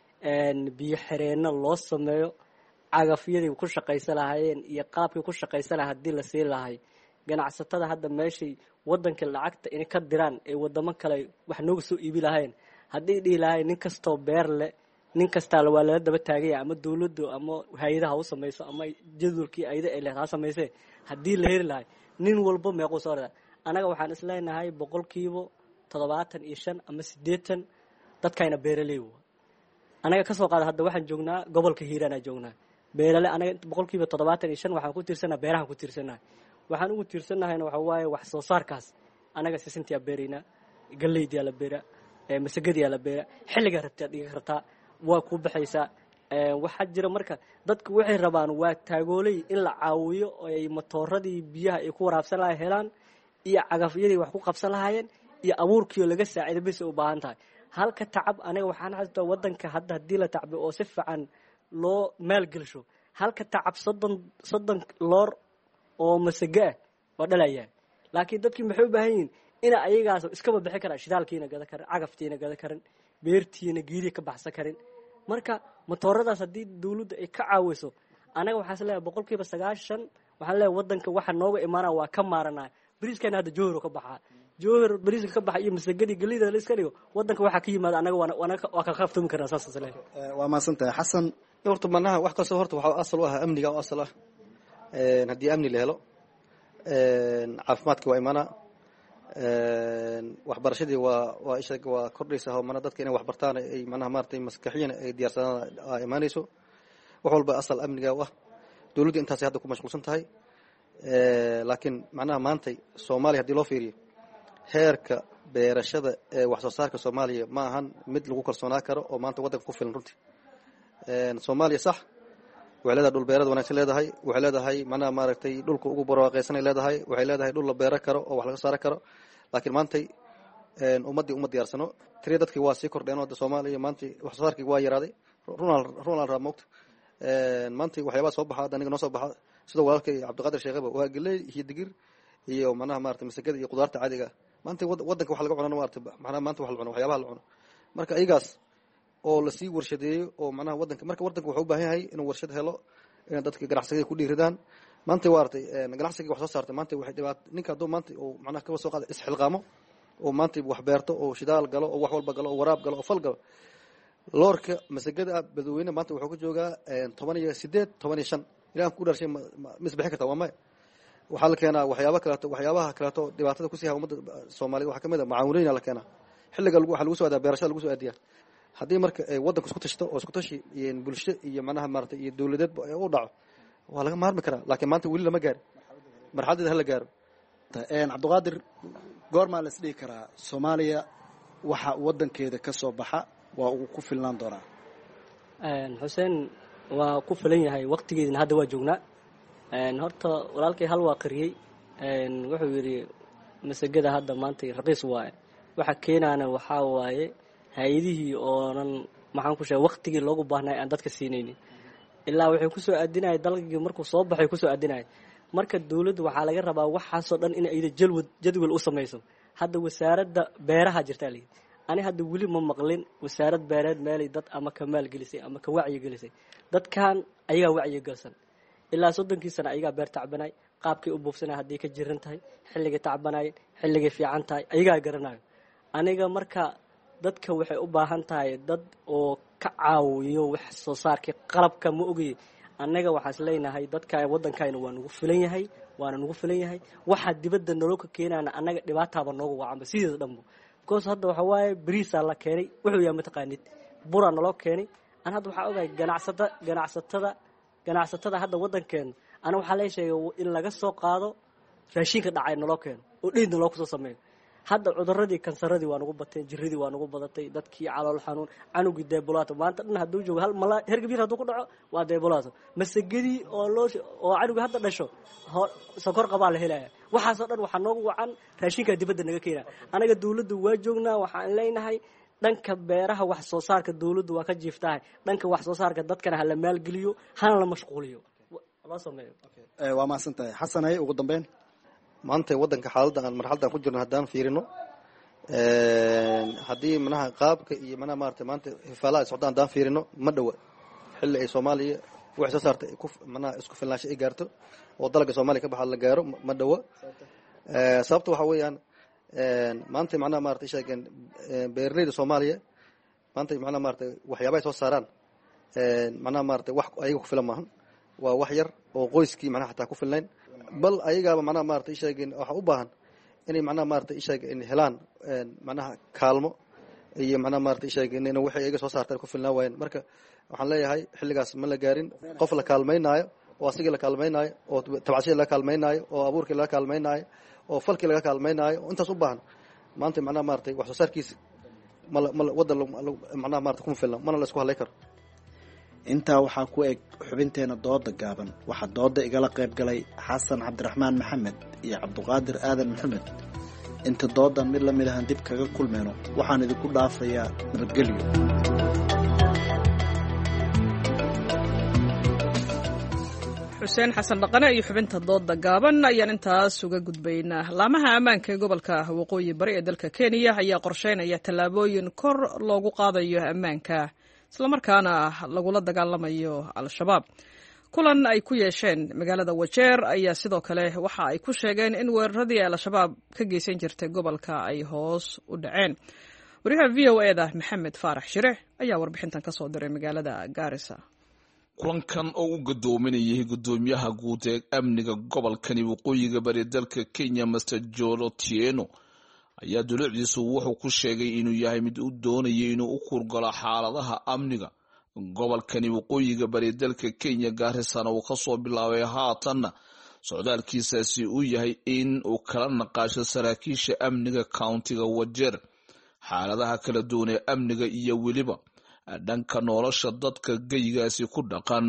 biyo xireenno loo sameeyo cagafyadii ku shaqaysan lahaayeen iyo qaabkii ku shaqaysan lahaa haddii la siin lahay ganacsatada hadda meeshay wadanka lacagta inay ka diraan ee wadamo kale wax nooga soo iibi lahayn haddii dhihi lahayn nin kastoo beer leh nin kastaa waa lala daba taagaya ama dawladdu ama hay-adaha u samayso ama jadwalkii ayada ay lehed ha samaysee haddii la heli lahay nin walba meequu soo rada anaga waxaan isleenahay boqolkiiba toddobaatan iyo shan ama siddeetan dadkayna beeraley wa anaga kasoo qaada hadda waxaan joognaa gobolka hiiraanaa joognaa beerale anaga boqolkiiba toddobaatan iyo shan waxaan ku tiirsannaha beerahaan ku tiirsannahay waxaan ugu tiirsannahayna waxa waaye wax soo saarkaas anaga sisintiyaa beeraynaa galeydiyaa la beeraa masagadiyaa la beeraa xilligaa rabtaad dhiga kartaa waa ku baxaysaa waxaa jira marka dadku waxay rabaan waa taagooley in la caawiyo oo ay matooradii biyaha ay ku waraabsan lahay helaan iyo cagafyadii wax ku qabsan lahaayeen iyo abuurkiioo laga saacido bes u baahan tahay halka tacab aniga waxaan xasuustaa wadanka hadda haddii la tacbo oo si fiican loo maalgelsho halka tacab soddon soddon loor oo masago ah waa dhalayaa laakiin dadkii maxay u baahan yihiin ina ayagaas iskaba bixi karaan shidaalkiina gada karin cagaftiina gada karin beertiina geedii ka baxsan karin marka matooradaas haddii dawladda ay ka caawiso anaga waxaa isleeyahay boqolkiiba sagaashan waxaan leeyahay wadanka waxa nooga imaanaa waa ka maaranaa bariiskana hadda jowhar ka baxaa jowhar bariiska ka baxa iyo masagadii galida la iska dhigo wadanka waxaa ka yimaada anaga waa ka kaaftoomi karnaa saas isleeyahay waa mahadsantahay xasan horta manaha wax kastoo horta waxaa asal u ah amniga oo asal ah haddii amni la helo caafimaadka waa imaanaa waxbarashadii waa waa isha waa kordhaysa oo mana dadka inay waxbartaan ay manaha maaragtay maskaxiyan ay diyaarsadaan aa imaanayso wax walba asal amniga u ah dowladdu intaasay hadda ku mashquulsan tahay laakiin macnaha maantay soomaaliya haddii loo fiiriyo heerka beerashada ee wax soo saarka soomaaliya ma ahan mid lagu kalsoonaa karo oo maanta waddanka ku filan runtii soomaaliya sax waxay leedahay dhul beerad wanaagsan leedahay waxay leedahay macnaha maaragtay dhulka ugu barwaaqaysanay leedahay waxay leedahay dhul la beero karo oo wax laga saaro karo laakiin maantay ummaddii uma diyaarsano tiriya dadkii waa sii kordheen oo soomaaliya maantay wax soo saarkii waa yaraaday runal runal raa moogta maantay waxyaabaa soo baxa hadda aniga noo soo baxa sida walaalkay cabdiqaadir sheekhaba waa geley iyo digir iyo macnaha maaragtay masagada iyo qudaarta caadiga maanta waddanka wax laga cuno maaragtay macnaha maanta wax la cuno waxyaabaha la cuno marka iyagaas oo la sii warshadeeyo oo macnaha waddanka marka waddanka wuxuu u baahan yahay inuu warshad helo inay dadka ganacsiga ku dhiiridaan maanta waa artay ganacsiga wax soo saartay maanta waxay dhibaat ninka hadduu maanta uu macnaha kaba soo qaada isxilqaamo oo maanta wax beerto oo shidaal galo oo wax walba galo oo waraab galo oo fal galo loorka masagada badweyne maanta wuxuu ka joogaa toban iyo sideed toban iyo shan ilaa ku dharshay misbixin karta waa maya waxaa la keenaa waxyaaba kaleeto waxyaabaha kaleeto dhibaatada kusii haa ummadda soomaaliyed waxaa kamid a macaawinooyin la keenaa xilliga waxaa lagu soo aadiyaa beerashada lagu soo aadiyaa haddii marka waddanku isku tashto oo isku tashi iyo bulsho iyo manaha maaragtay iyo dowladeed u dhaco waa laga maarmi karaa laakiin maanta weli lama gaari marxaladeeda hala gaaro cabdiqaadir goormaa la isdhihi karaa soomaaliya waxa waddankeeda ka soo baxa waa uu ku filnaan doonaa xuseen waa ku filan yahay waqtigeedina hadda waa joognaa horta walaalkay hal waa qariyey wuxuu yidhi masagada hadda maanta raqiis waaye waxa keenaana waxaa waaye hay-adihii oonan maxaan ku sheegay waqtigii loogu baahnay aan dadka siinaynin ilaa waxay kusoo aadinaya dalgii markuu soo baxay kusoo aadinaya marka dawladdu waxaa laga rabaa waxaasoo dhan in ayda jalwad jadwal u samayso hadda wasaaradda beeraha jirtaa layidhi ani hadda weli ma maqlin wasaarad beereed meelay dad ama ka maalgelisay ama ka wacyi gelisay dadkan ayagaa wacyi gelsan ilaa soddonkii sana ayagaa beer tacbanay qaabkay u buufsanay hadday ka jiran tahay xilligay tacbanayeen xilligay fiican tahay ayagaa garanayo aniga marka dadka waxay u baahan tahay dad oo ka caawiyo wax soo saarkii qalabka ma ogay annaga waxaas leenahay dadka waddankayna waa nagu filan yahay waana nagu filan yahay waxa dibadda nolol ka keenana annaga dhibaataaba noogu wacanba sideeda dhanbo because hadda waxa waaye bariisaa la keenay wuxuu yahay mataqaanid buraa naloo keenay an hadda waxaa ogahay ganacsata ganacsatada ganacsatada hadda waddankeena ana waxaa lee sheegay in laga soo qaado raashinka dhacay naloo keeno oo dheyd naloo kusoo sameeyo hadda cuduradii kansaradii waa nagu bateen jiradii waa nagu badatay dadkii calool xanuun canugii deebulaato maanta dhan hadduu joogo hal mala hergabir hadduu ku dhaco waa deebulaato masagadii oo loo oo canugii hadda dhasho sokor qabaa la helaya waxaasoo dhan waxaa noogu wacan raashinkaa dibadda naga keenaya anaga dawladdu waa joognaa waxaan leenahay dhanka beeraha wax soo saarka dawladdu waa ka jiiftahay dhanka wax soo saarka dadkana hala maalgeliyo hana la mashquuliyo loo sameeyo waa mahadsan tahay xasanay ugu dambeyn maanta waddanka xaaladda aan marxaladdan ku jirno haddaan fiirino haddii manaha qaabka iyo manaha maaragtay maanta hifaalaha ay socdaan haddaan fiirino ma dhowa xilli ay soomaaliya waxay soo saartay ku manaha isku filnaansho ay gaarto oo dalagga soomaaliya ka baxa la gaaro ma dhowa sababta waxaa weeyaan maanta macnaha maaragtay sheegeen beeraleyda soomaaliya maanta macnaha maaragtay waxyaabahay soo saaraan macnaha maaragtay wax ayaga ku filan maahan waa wax yar oo qoyskii macnaha xataa ku filnayn bal ayagaaba macnaha maaragtay isheegeen waxa u baahan inay macnaha maaragtay isheegeen helaan macnaha kaalmo iyo macnaha maaragtay isheegeen in waxay ayaga soo saartaan ku filnaa waayeen marka waxaan leeyahay xilligaas ma la gaarin qof la kaalmaynaayo oo asigii la kaalmaynaayo oo tabcashadii laga kaalmaynaayo oo abuurkii laga kaalmaynaayo oo falkii laga kaalmaynaayo oo intaas u baahan maanta macnaha maaragtay wax soo saarkiisa mal mal waddan macnaha maaragtay kuma filna mana la isku hadlay karo intaa waxaa ku eg xubinteena dooda gaaban waxaa dooda igala qayb galay xasan cabdiraxmaan maxamed iyo cabdiqaadir aadan maxamed inta doodan mid lamid ahan dib kaga kulmeyno waxaan idinku dhaafayaa nabadgelyo xuseen xasan dhaqane iyo xubinta dooda gaaban ayaan intaas uga gudbaynaa laamaha ammaanka ee gobolka waqooyi bari ee dalka kenya ayaa qorsheynaya tallaabooyin kor loogu qaadayo ammaanka islamarkaana lagula dagaalamayo al-shabaab kulan ay ku yeesheen magaalada wajeer ayaa sidoo kale waxa ay ku sheegeen in weeraradii al-shabaab ka geysan jirtay gobolka ay hoos u dhaceen wariyaha v o eda maxamed faarax shire ayaa warbixintan ka soo diray magaalada gaarisa kulankan oo u gadoominayay gudoomiyaha guud ee amniga gobolkani waqooyiga bari dalka kenya master jolo tieno ayaa dulucdiisu wuxuu ku sheegay inuu yahay mid u doonaya inuu u kurgalo xaaladaha amniga gobolkani waqooyiga bari dalka Kenya Garisana uu kasoo bilaabay haatanna socdaalkiisaasi uu yahay in uu kala naqaasho saraakiisha amniga countiga Wajir xaaladaha kala duwan ee amniga iyo weliba dhanka nolosha dadka geygaasi ku dhaqan.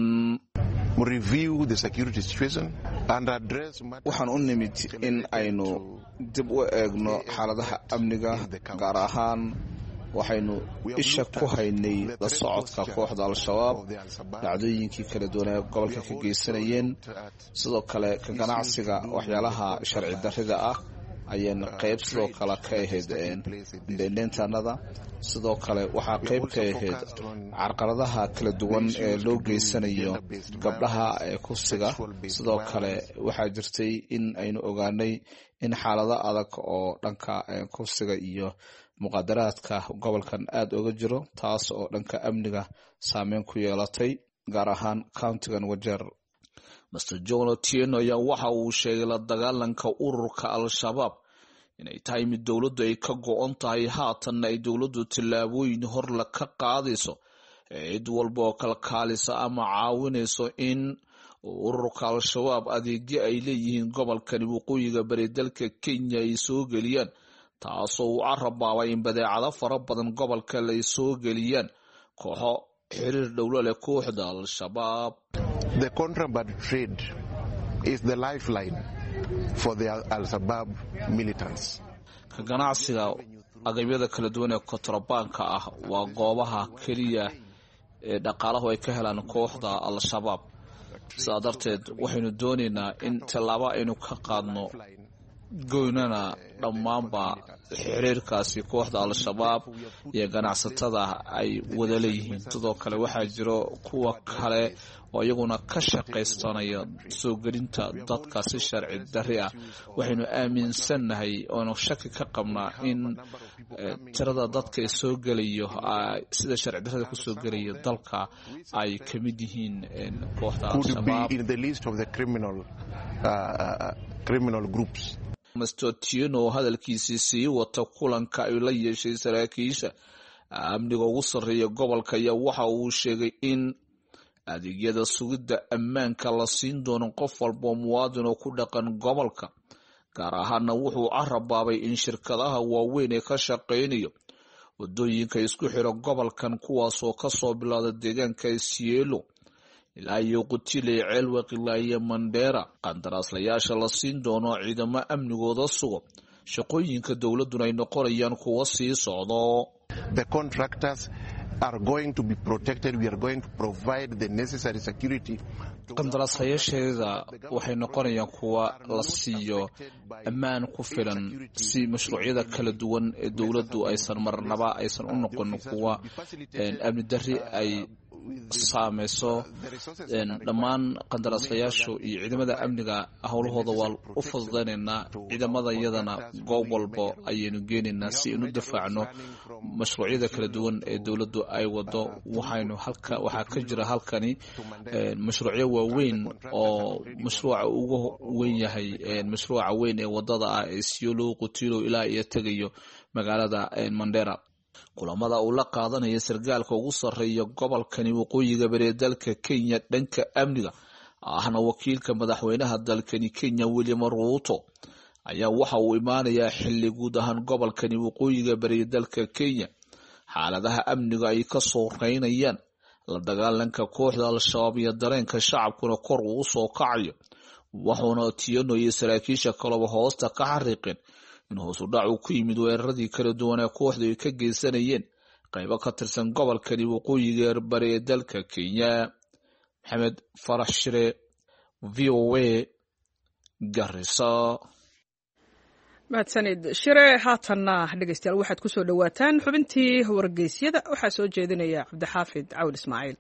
waxaan u nimid in aynu dib u eegno xaaladaha amniga, gaar ahaan waxaynu isha ku haynay la socodka kooxda al-shabaab, dhacdooyinkii kala duwan ee gobolka ka geysanayeen, sidoo kale ka ganacsiga waxyaalaha sharci darrida ah ayaan qayb sidoo kale ka ahayd indheendheentanada. sidoo kale waxaa qayb ka ahayd carqaladaha kala duwan ee loo geysanayo gabdhaha ee kufsiga. sidoo kale waxaa jirtay in aynu ogaanay in xaalado adag oo dhanka kufsiga iyo muqaadaraadka gobolkan aad uga jiro, taas oo dhanka amniga saameyn ku yeelatay, gaar ahaan countigan Wajir. Mister John Otieno ayaa waxa uu sheegay la dagaalanka ururka al-shabaab inay tahay mid dowladdu ay ka go'on tahay, haatanna ay dowladdu tillaabooyin hor la ka qaadayso cid walba oo kalkaalisa ama caawinayso in ururka al-shabaab adeegyo ay leeyihiin gobolkani waqooyiga bari dalka Kenya ay soo geliyaan, taasoo uu carabaabay in badeecado fara badan gobolka ay soo geliyaan kooxo xiriir dhowlo leh kooxda al-shabaab. The contraband trade is the lifeline for the al-Shabaab militants. Ka ganacsiga agabyada kala duwan ee kontrabanka ah waa goobaha kaliya ee dhaqaalaha ay ka helaan kooxda al-shabaab. sidaa darteed waxaynu doonaynaa in tallaabo aynu ka qaadno goynana dhammaanba xiriirkaasi kooxda al-shabaab iyo ganacsatada ay wada leeyihiin. sidoo kale waxaa jiro kuwa kale oo iyaguna ka shaqaystanaya soo gelinta dadka si sharci darri ah. waxaynu aaminsannahay oonu shaki ka qabnaa in tirada dadka ee soo gelayo sida sharci darrada ku soo gelaya dalka ay ka mid yihiin kooxda al-shabaab. Mister Otieno hadalkiisii sii wata kulanka ay la yeeshay saraakiisha amniga ugu sarreeya gobolka ayaa waxa uu sheegay in adeegyada sugidda ammaanka la siin doono qof walba oo muwaadin oo ku dhaqan gobolka. gaar ahaana wuxuu carabaabay in shirkadaha waaweyn ee ka shaqaynayo wadooyinka isku xira gobolkan, kuwaasoo kasoo bilowda deegaanka Isiolo ilaa iyo Qutile, Ceelwaq ilaa iyo Mandera, qandaraaslayaasha la siin doono ciidamo amnigooda sugo, shaqooyinka dowladuna ay noqonayaan kuwa sii socdo. The contractors are going to be protected. We are going to provide the necessary security. qandaraaslayaasheeda waxay noqonayaan kuwa la siiyo ammaan ku filan si mashruucyada kala duwan ee dowladdu aysan marnaba aysan u noqon kuwa amni darri ay saameyso. dhammaan qandaraaslayaashu iyo ciidamada amniga howlahooda waa u fududaynaynaa. ciidamada iyadana goob walbo ayaynu geenaynaa si aynu difaacno mashruucyada kala duwan ee dowladdu ay wado. waxaynu halka waxaa ka jira halkani mashruucyo waaweyn oo mashruuca ugu weyn yahay mashruuca weyn ee wadada ah ee Isiolo, Qutilo ilaa iyo tagayo magaalada Mandera. kulamada uu la qaadanayo sargaalka ugu sarreeya gobolkani waqooyiga bari dalka Kenya dhanka amniga ahna wakiilka madaxweynaha dalkani Kenya William Ruto ayaa waxa uu imaanayaa xilli guud ahaan gobolkani waqooyiga bari dalka Kenya xaaladaha amniga ay ka soo reynayaan, la dagaalanka kooxda al-shabaab iyo dareenka shacabkuna kor uu soo kacayo. waxaana Otieno iyo saraakiisha kaleba hoosta ka xariiqeen in hoos u dhac uu ku yimid weeraradii kala duwan ee kooxdu ay ka geysanayeen qaybo ka tirsan gobolkani waqooyiga bari ee dalka Kenya. Maxamed Farax Shire, V O A, Garissa. mahadsanid Shire. haatanna dhegeystayaal waxaad ku soo dhawaataan xubintii wargeysyada. waxaa soo jeedinaya Cabdixaafid Cawd Ismaaciil.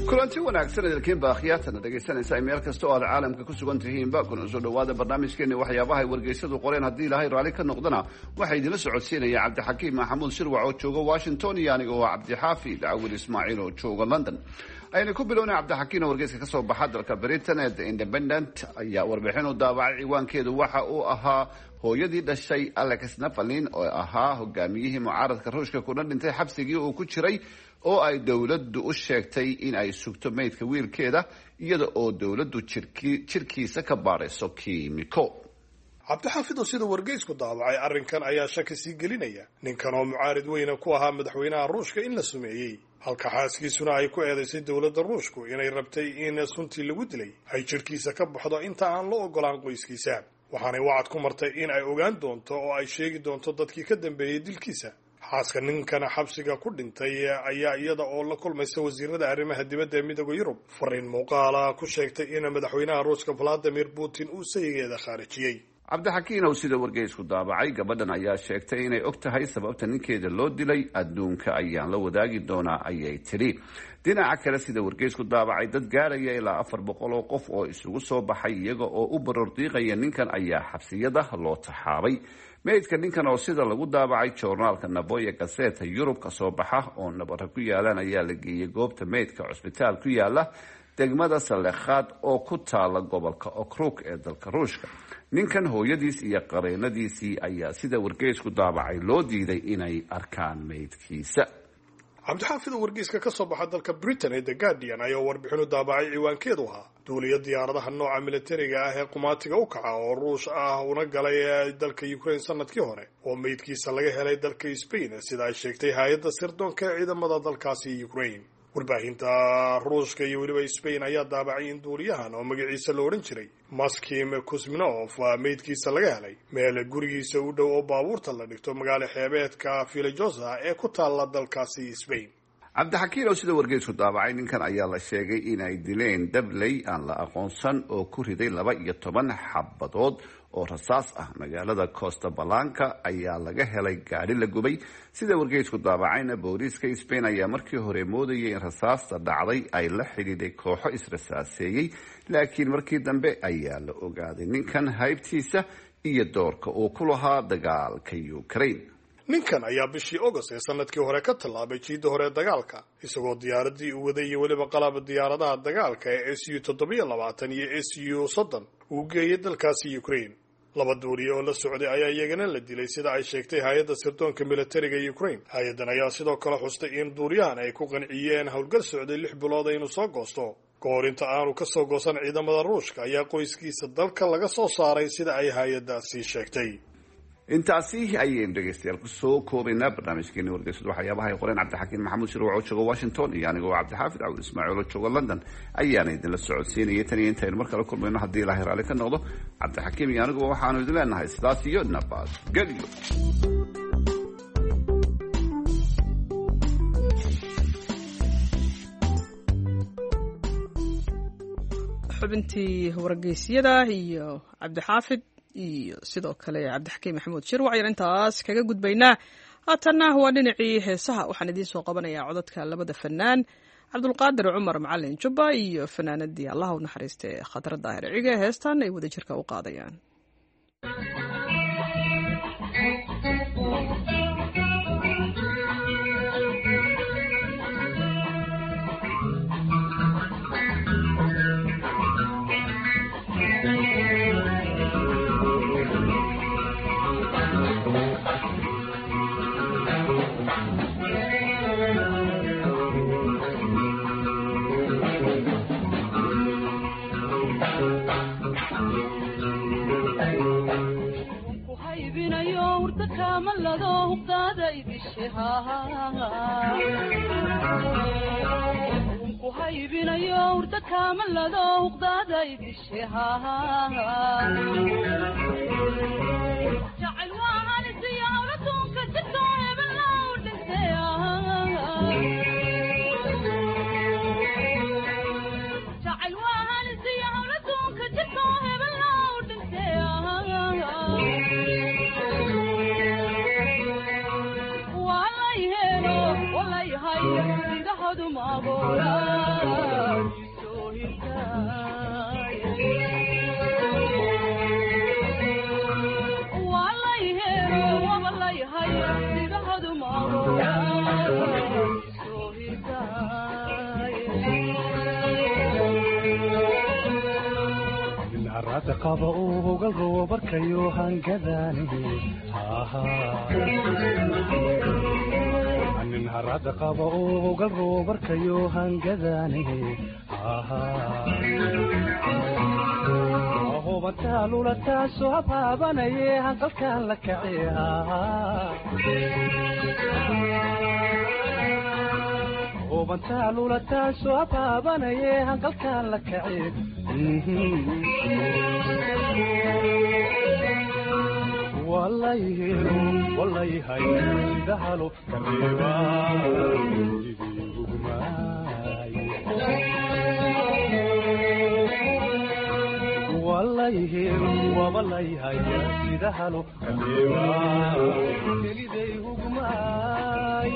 kulanti wanaagsan idinkiinba akhyaartana dhegaysanaysa meel kasta oo aad caalamka ku sugan tihiinba kuna soo dhawaada barnaamijkeeni waxyaabaha ay wargeysadu qoreen haddii ilaahay raalli ka noqdana waxaa idinla socodsiinaya cabdixakiim maxamuud shirwac oo jooga washington iyo aniga oo cabdixaafid cawil ismaaciil oo jooga london. aynu ku bilownay cabdixakiim oo wargeyska kasoo baxa dalka Britain ee The Independent ayaa warbixin u daabacay ciwaankeedu waxa uu ahaa hooyadii dhashay Alex Navalny oo ahaa hogaamiyihii mucaaradka Ruushka kuna dhintay xabsigii uu ku jiray oo ay dawladdu u sheegtay in ay sugto meydka wiilkeeda iyada oo dawladdu jirkiisa ka baarayso kiimiko. cabdixaafid oo sida wargeysku daabacay arrinkan ayaa shaki sii gelinaya ninkan oo mucaarid weyna ku ahaa madaxweynaha ruushka in la sumeeyey halka xaaskiisuna ay ku eedaysay dowladda ruushku inay rabtay in suntii lagu dilay ay jirkiisa ka baxdo inta aan la ogolaan qoyskiisa, waxaanay wacad ku martay in ay ogaan doonto oo ay sheegi doonto dadkii ka dambeeyey dilkiisa. xaaska ninkana xabsiga ku dhintay ayaa iyada oo la kulmaysa wasiirada arrimaha dibadda ee midowga Yurub fariin muuqaala ku sheegtay in madaxweynaha Ruushka Vladimir Putin uu saygeeda khaarijiyay. cabdixakiin oo sida wargeysku daabacay gabadhan ayaa sheegtay inay og tahay sababta ninkeeda loo dilay, adduunka ayaan la wadaagi doonaa ayay tidhi. dhinaca kale sida wargeysku daabacay dad gaaraya ilaa afar boqol oo qof oo isugu soo baxay iyaga oo u barordiiqaya ninkan ayaa xabsiyada loo taxaabay. meydka ninkan oo sida lagu daabacay joornaalka Navoya Gazeta Yurub ka soo baxa oo nabara ku yaalan ayaa la geeyay goobta meydka cusbitaal ku yaala degmada Salekhaad oo ku taala gobolka Okrug ee dalka Ruushka. ninkan hooyadiis iyo qareenadiisii ayaa sida wargeysku daabacay loo diiday inay arkaan meydkiisa. cabdixaafid oo wargeyska ka soo baxa dalka Britain ee The Guardian ayaa warbixin u daabacay ciwaankeedu ahaa duuliya diyaaradaha nooca militariga ah ee qumaatiga u kaca oo Ruush ah una galay dalka Ukraine sanadkii hore oo meydkiisa laga helay dalka Spain sida ay sheegtay hay'adda sirdoonka ee ciidamada dalkaasi Ukraine. warbaahinta Ruushka iyo weliba Spain ayaa daabacay in duuliyahan oo magaciisa la oran jiray Maskim Kuzminov meydkiisa laga helay meel gurigiisa u dhow oo baabuurta la dhigto magaalo xeebeedka Filajosa ee ku taala dalkaasi Spain. cabdixakiin oo sida wargeysku daabacay ninkan ayaa la sheegay inay dileen dabley aan la aqoonsan oo ku riday laba iyo toban xabadood oo rasaas ah magaalada Costa Blanca ayaa laga helay gaari la gubay. sida wargeysku daabacayna booliiska Spain ayaa markii hore moodayay in rasaasta dhacday ay la xidhiidhay kooxo israsaaseeyay, laakiin markii dambe ayaa la ogaaday ninkan haybtiisa iyo doorka uu ku lahaa dagaalka Ukraine. ninkan ayaa bishii August ee sanadkii hore ka tallaabay jiida hore dagaalka isagoo diyaaradii u waday iyo weliba qalab diyaaradaha dagaalka ee S U toddoba iyo labaatan iyo S U soddon uu geeyay dalkaasi Ukraine. laba duuliye oo la socday ayaa iyagana la dilay sida ay sheegtay hay'adda sirdoonka militariga Ukraine. hay'adan ayaa sidoo kale xustay in duuliyahan ay ku qanciyeen howlgal socday lix bilood inuu soo goosto goor inta aanu ka soo goosan ciidamada Ruushka ayaa qoyskiisa dalka laga soo saaray sida ay hay'adaasi sheegtay. intaasi ayaynu dhegeystayaal kusoo koobaynaa barnaamijkeeni wargeysada waxyaabaha ay qoreen cabdixakiin maxamuud shirwac oo jooga Washington iyo anigoo cabdixaafid cawil ismaaciil oo jooga London ayaana idinla socodsiinayay tan iyo intaynu mar kale kulmayno haddii ilaahay raalli ka noqdo. cabdixakiim iyo aniguba waxaanu idin leenahay sidaas iyo nabadgelyo. xubintii wargeysyada iyo cabdixaafid iyo sidoo kale cabdixakiim maxamuud shirwac ayaan intaas kaga gudbaynaa. haatanna waa dhinacii heesaha waxaan idiin soo qabanayaa codadka labada fanaan cabdulqaadir cumar macalin jubba iyo fanaanadii allah u naxariistay khadra daahir cige. heestan ay wadajirka u qaadayaan. Walay helo walay hay qaba oo gal roobarkayo hangadaani anin harada qaba oo gal roobarkayo hangadaani ahoba taalula taasoo habaabanaye hanqalkaan la kacee ahoban taalula taasoo habaabanaye hanqalkaan la kacee والله والله هاي دهلو كريبا والله والله هاي دهلو كريبا كليدي هجماي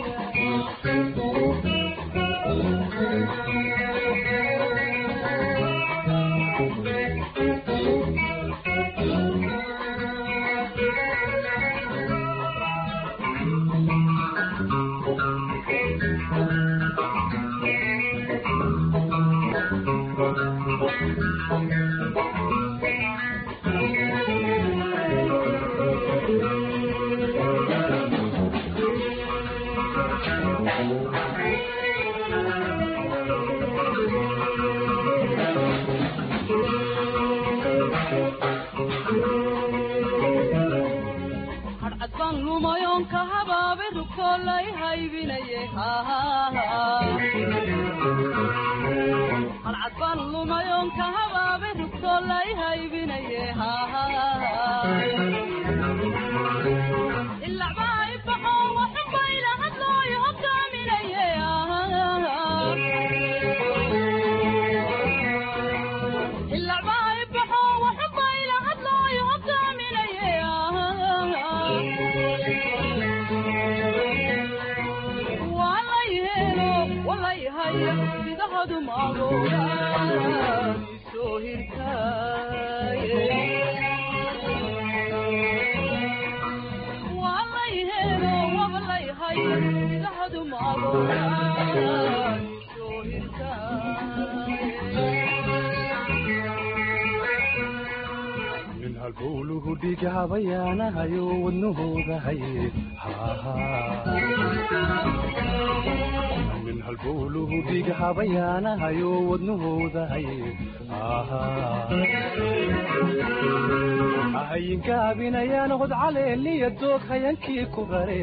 habayaanahayo wadnahoodahay min halbowluhu dhiga habayaanahayo wadnahoodahay ahayinkaabinayaan hod caleeliya doog hayankii ku bare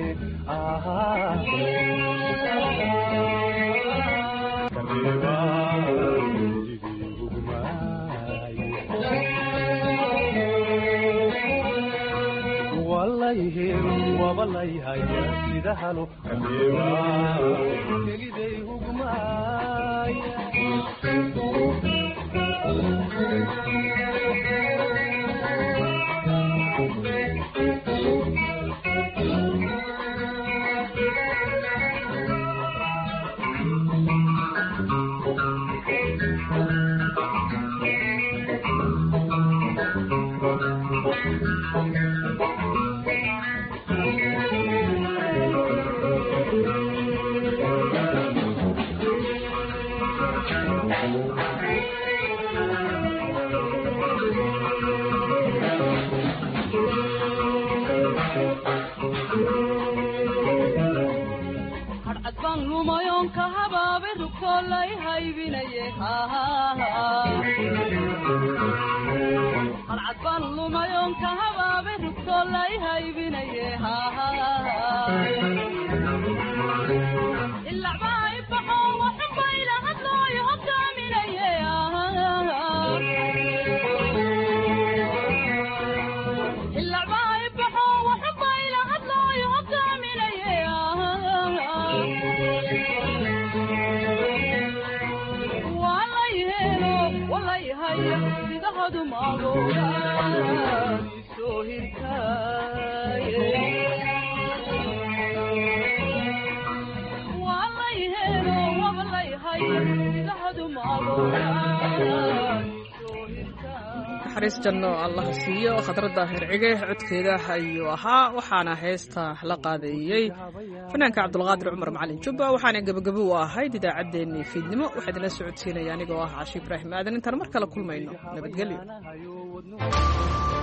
wabalayhay sida halo kadeeba keliday hugmaaya naxariis janno allah siiyo khadradda hercige codkeeda ayuu ahaa waxaana heesta la qaadeeyey fanaanka cabdulqaadir cumar macalin jubba waxaana gebagabo u ahayd idaacaddeenii fiidnimo waxaa idinla socodsiinaya anigoo ah cashi ibraahim aadan intaan mar kale kulmayno nabadgelyo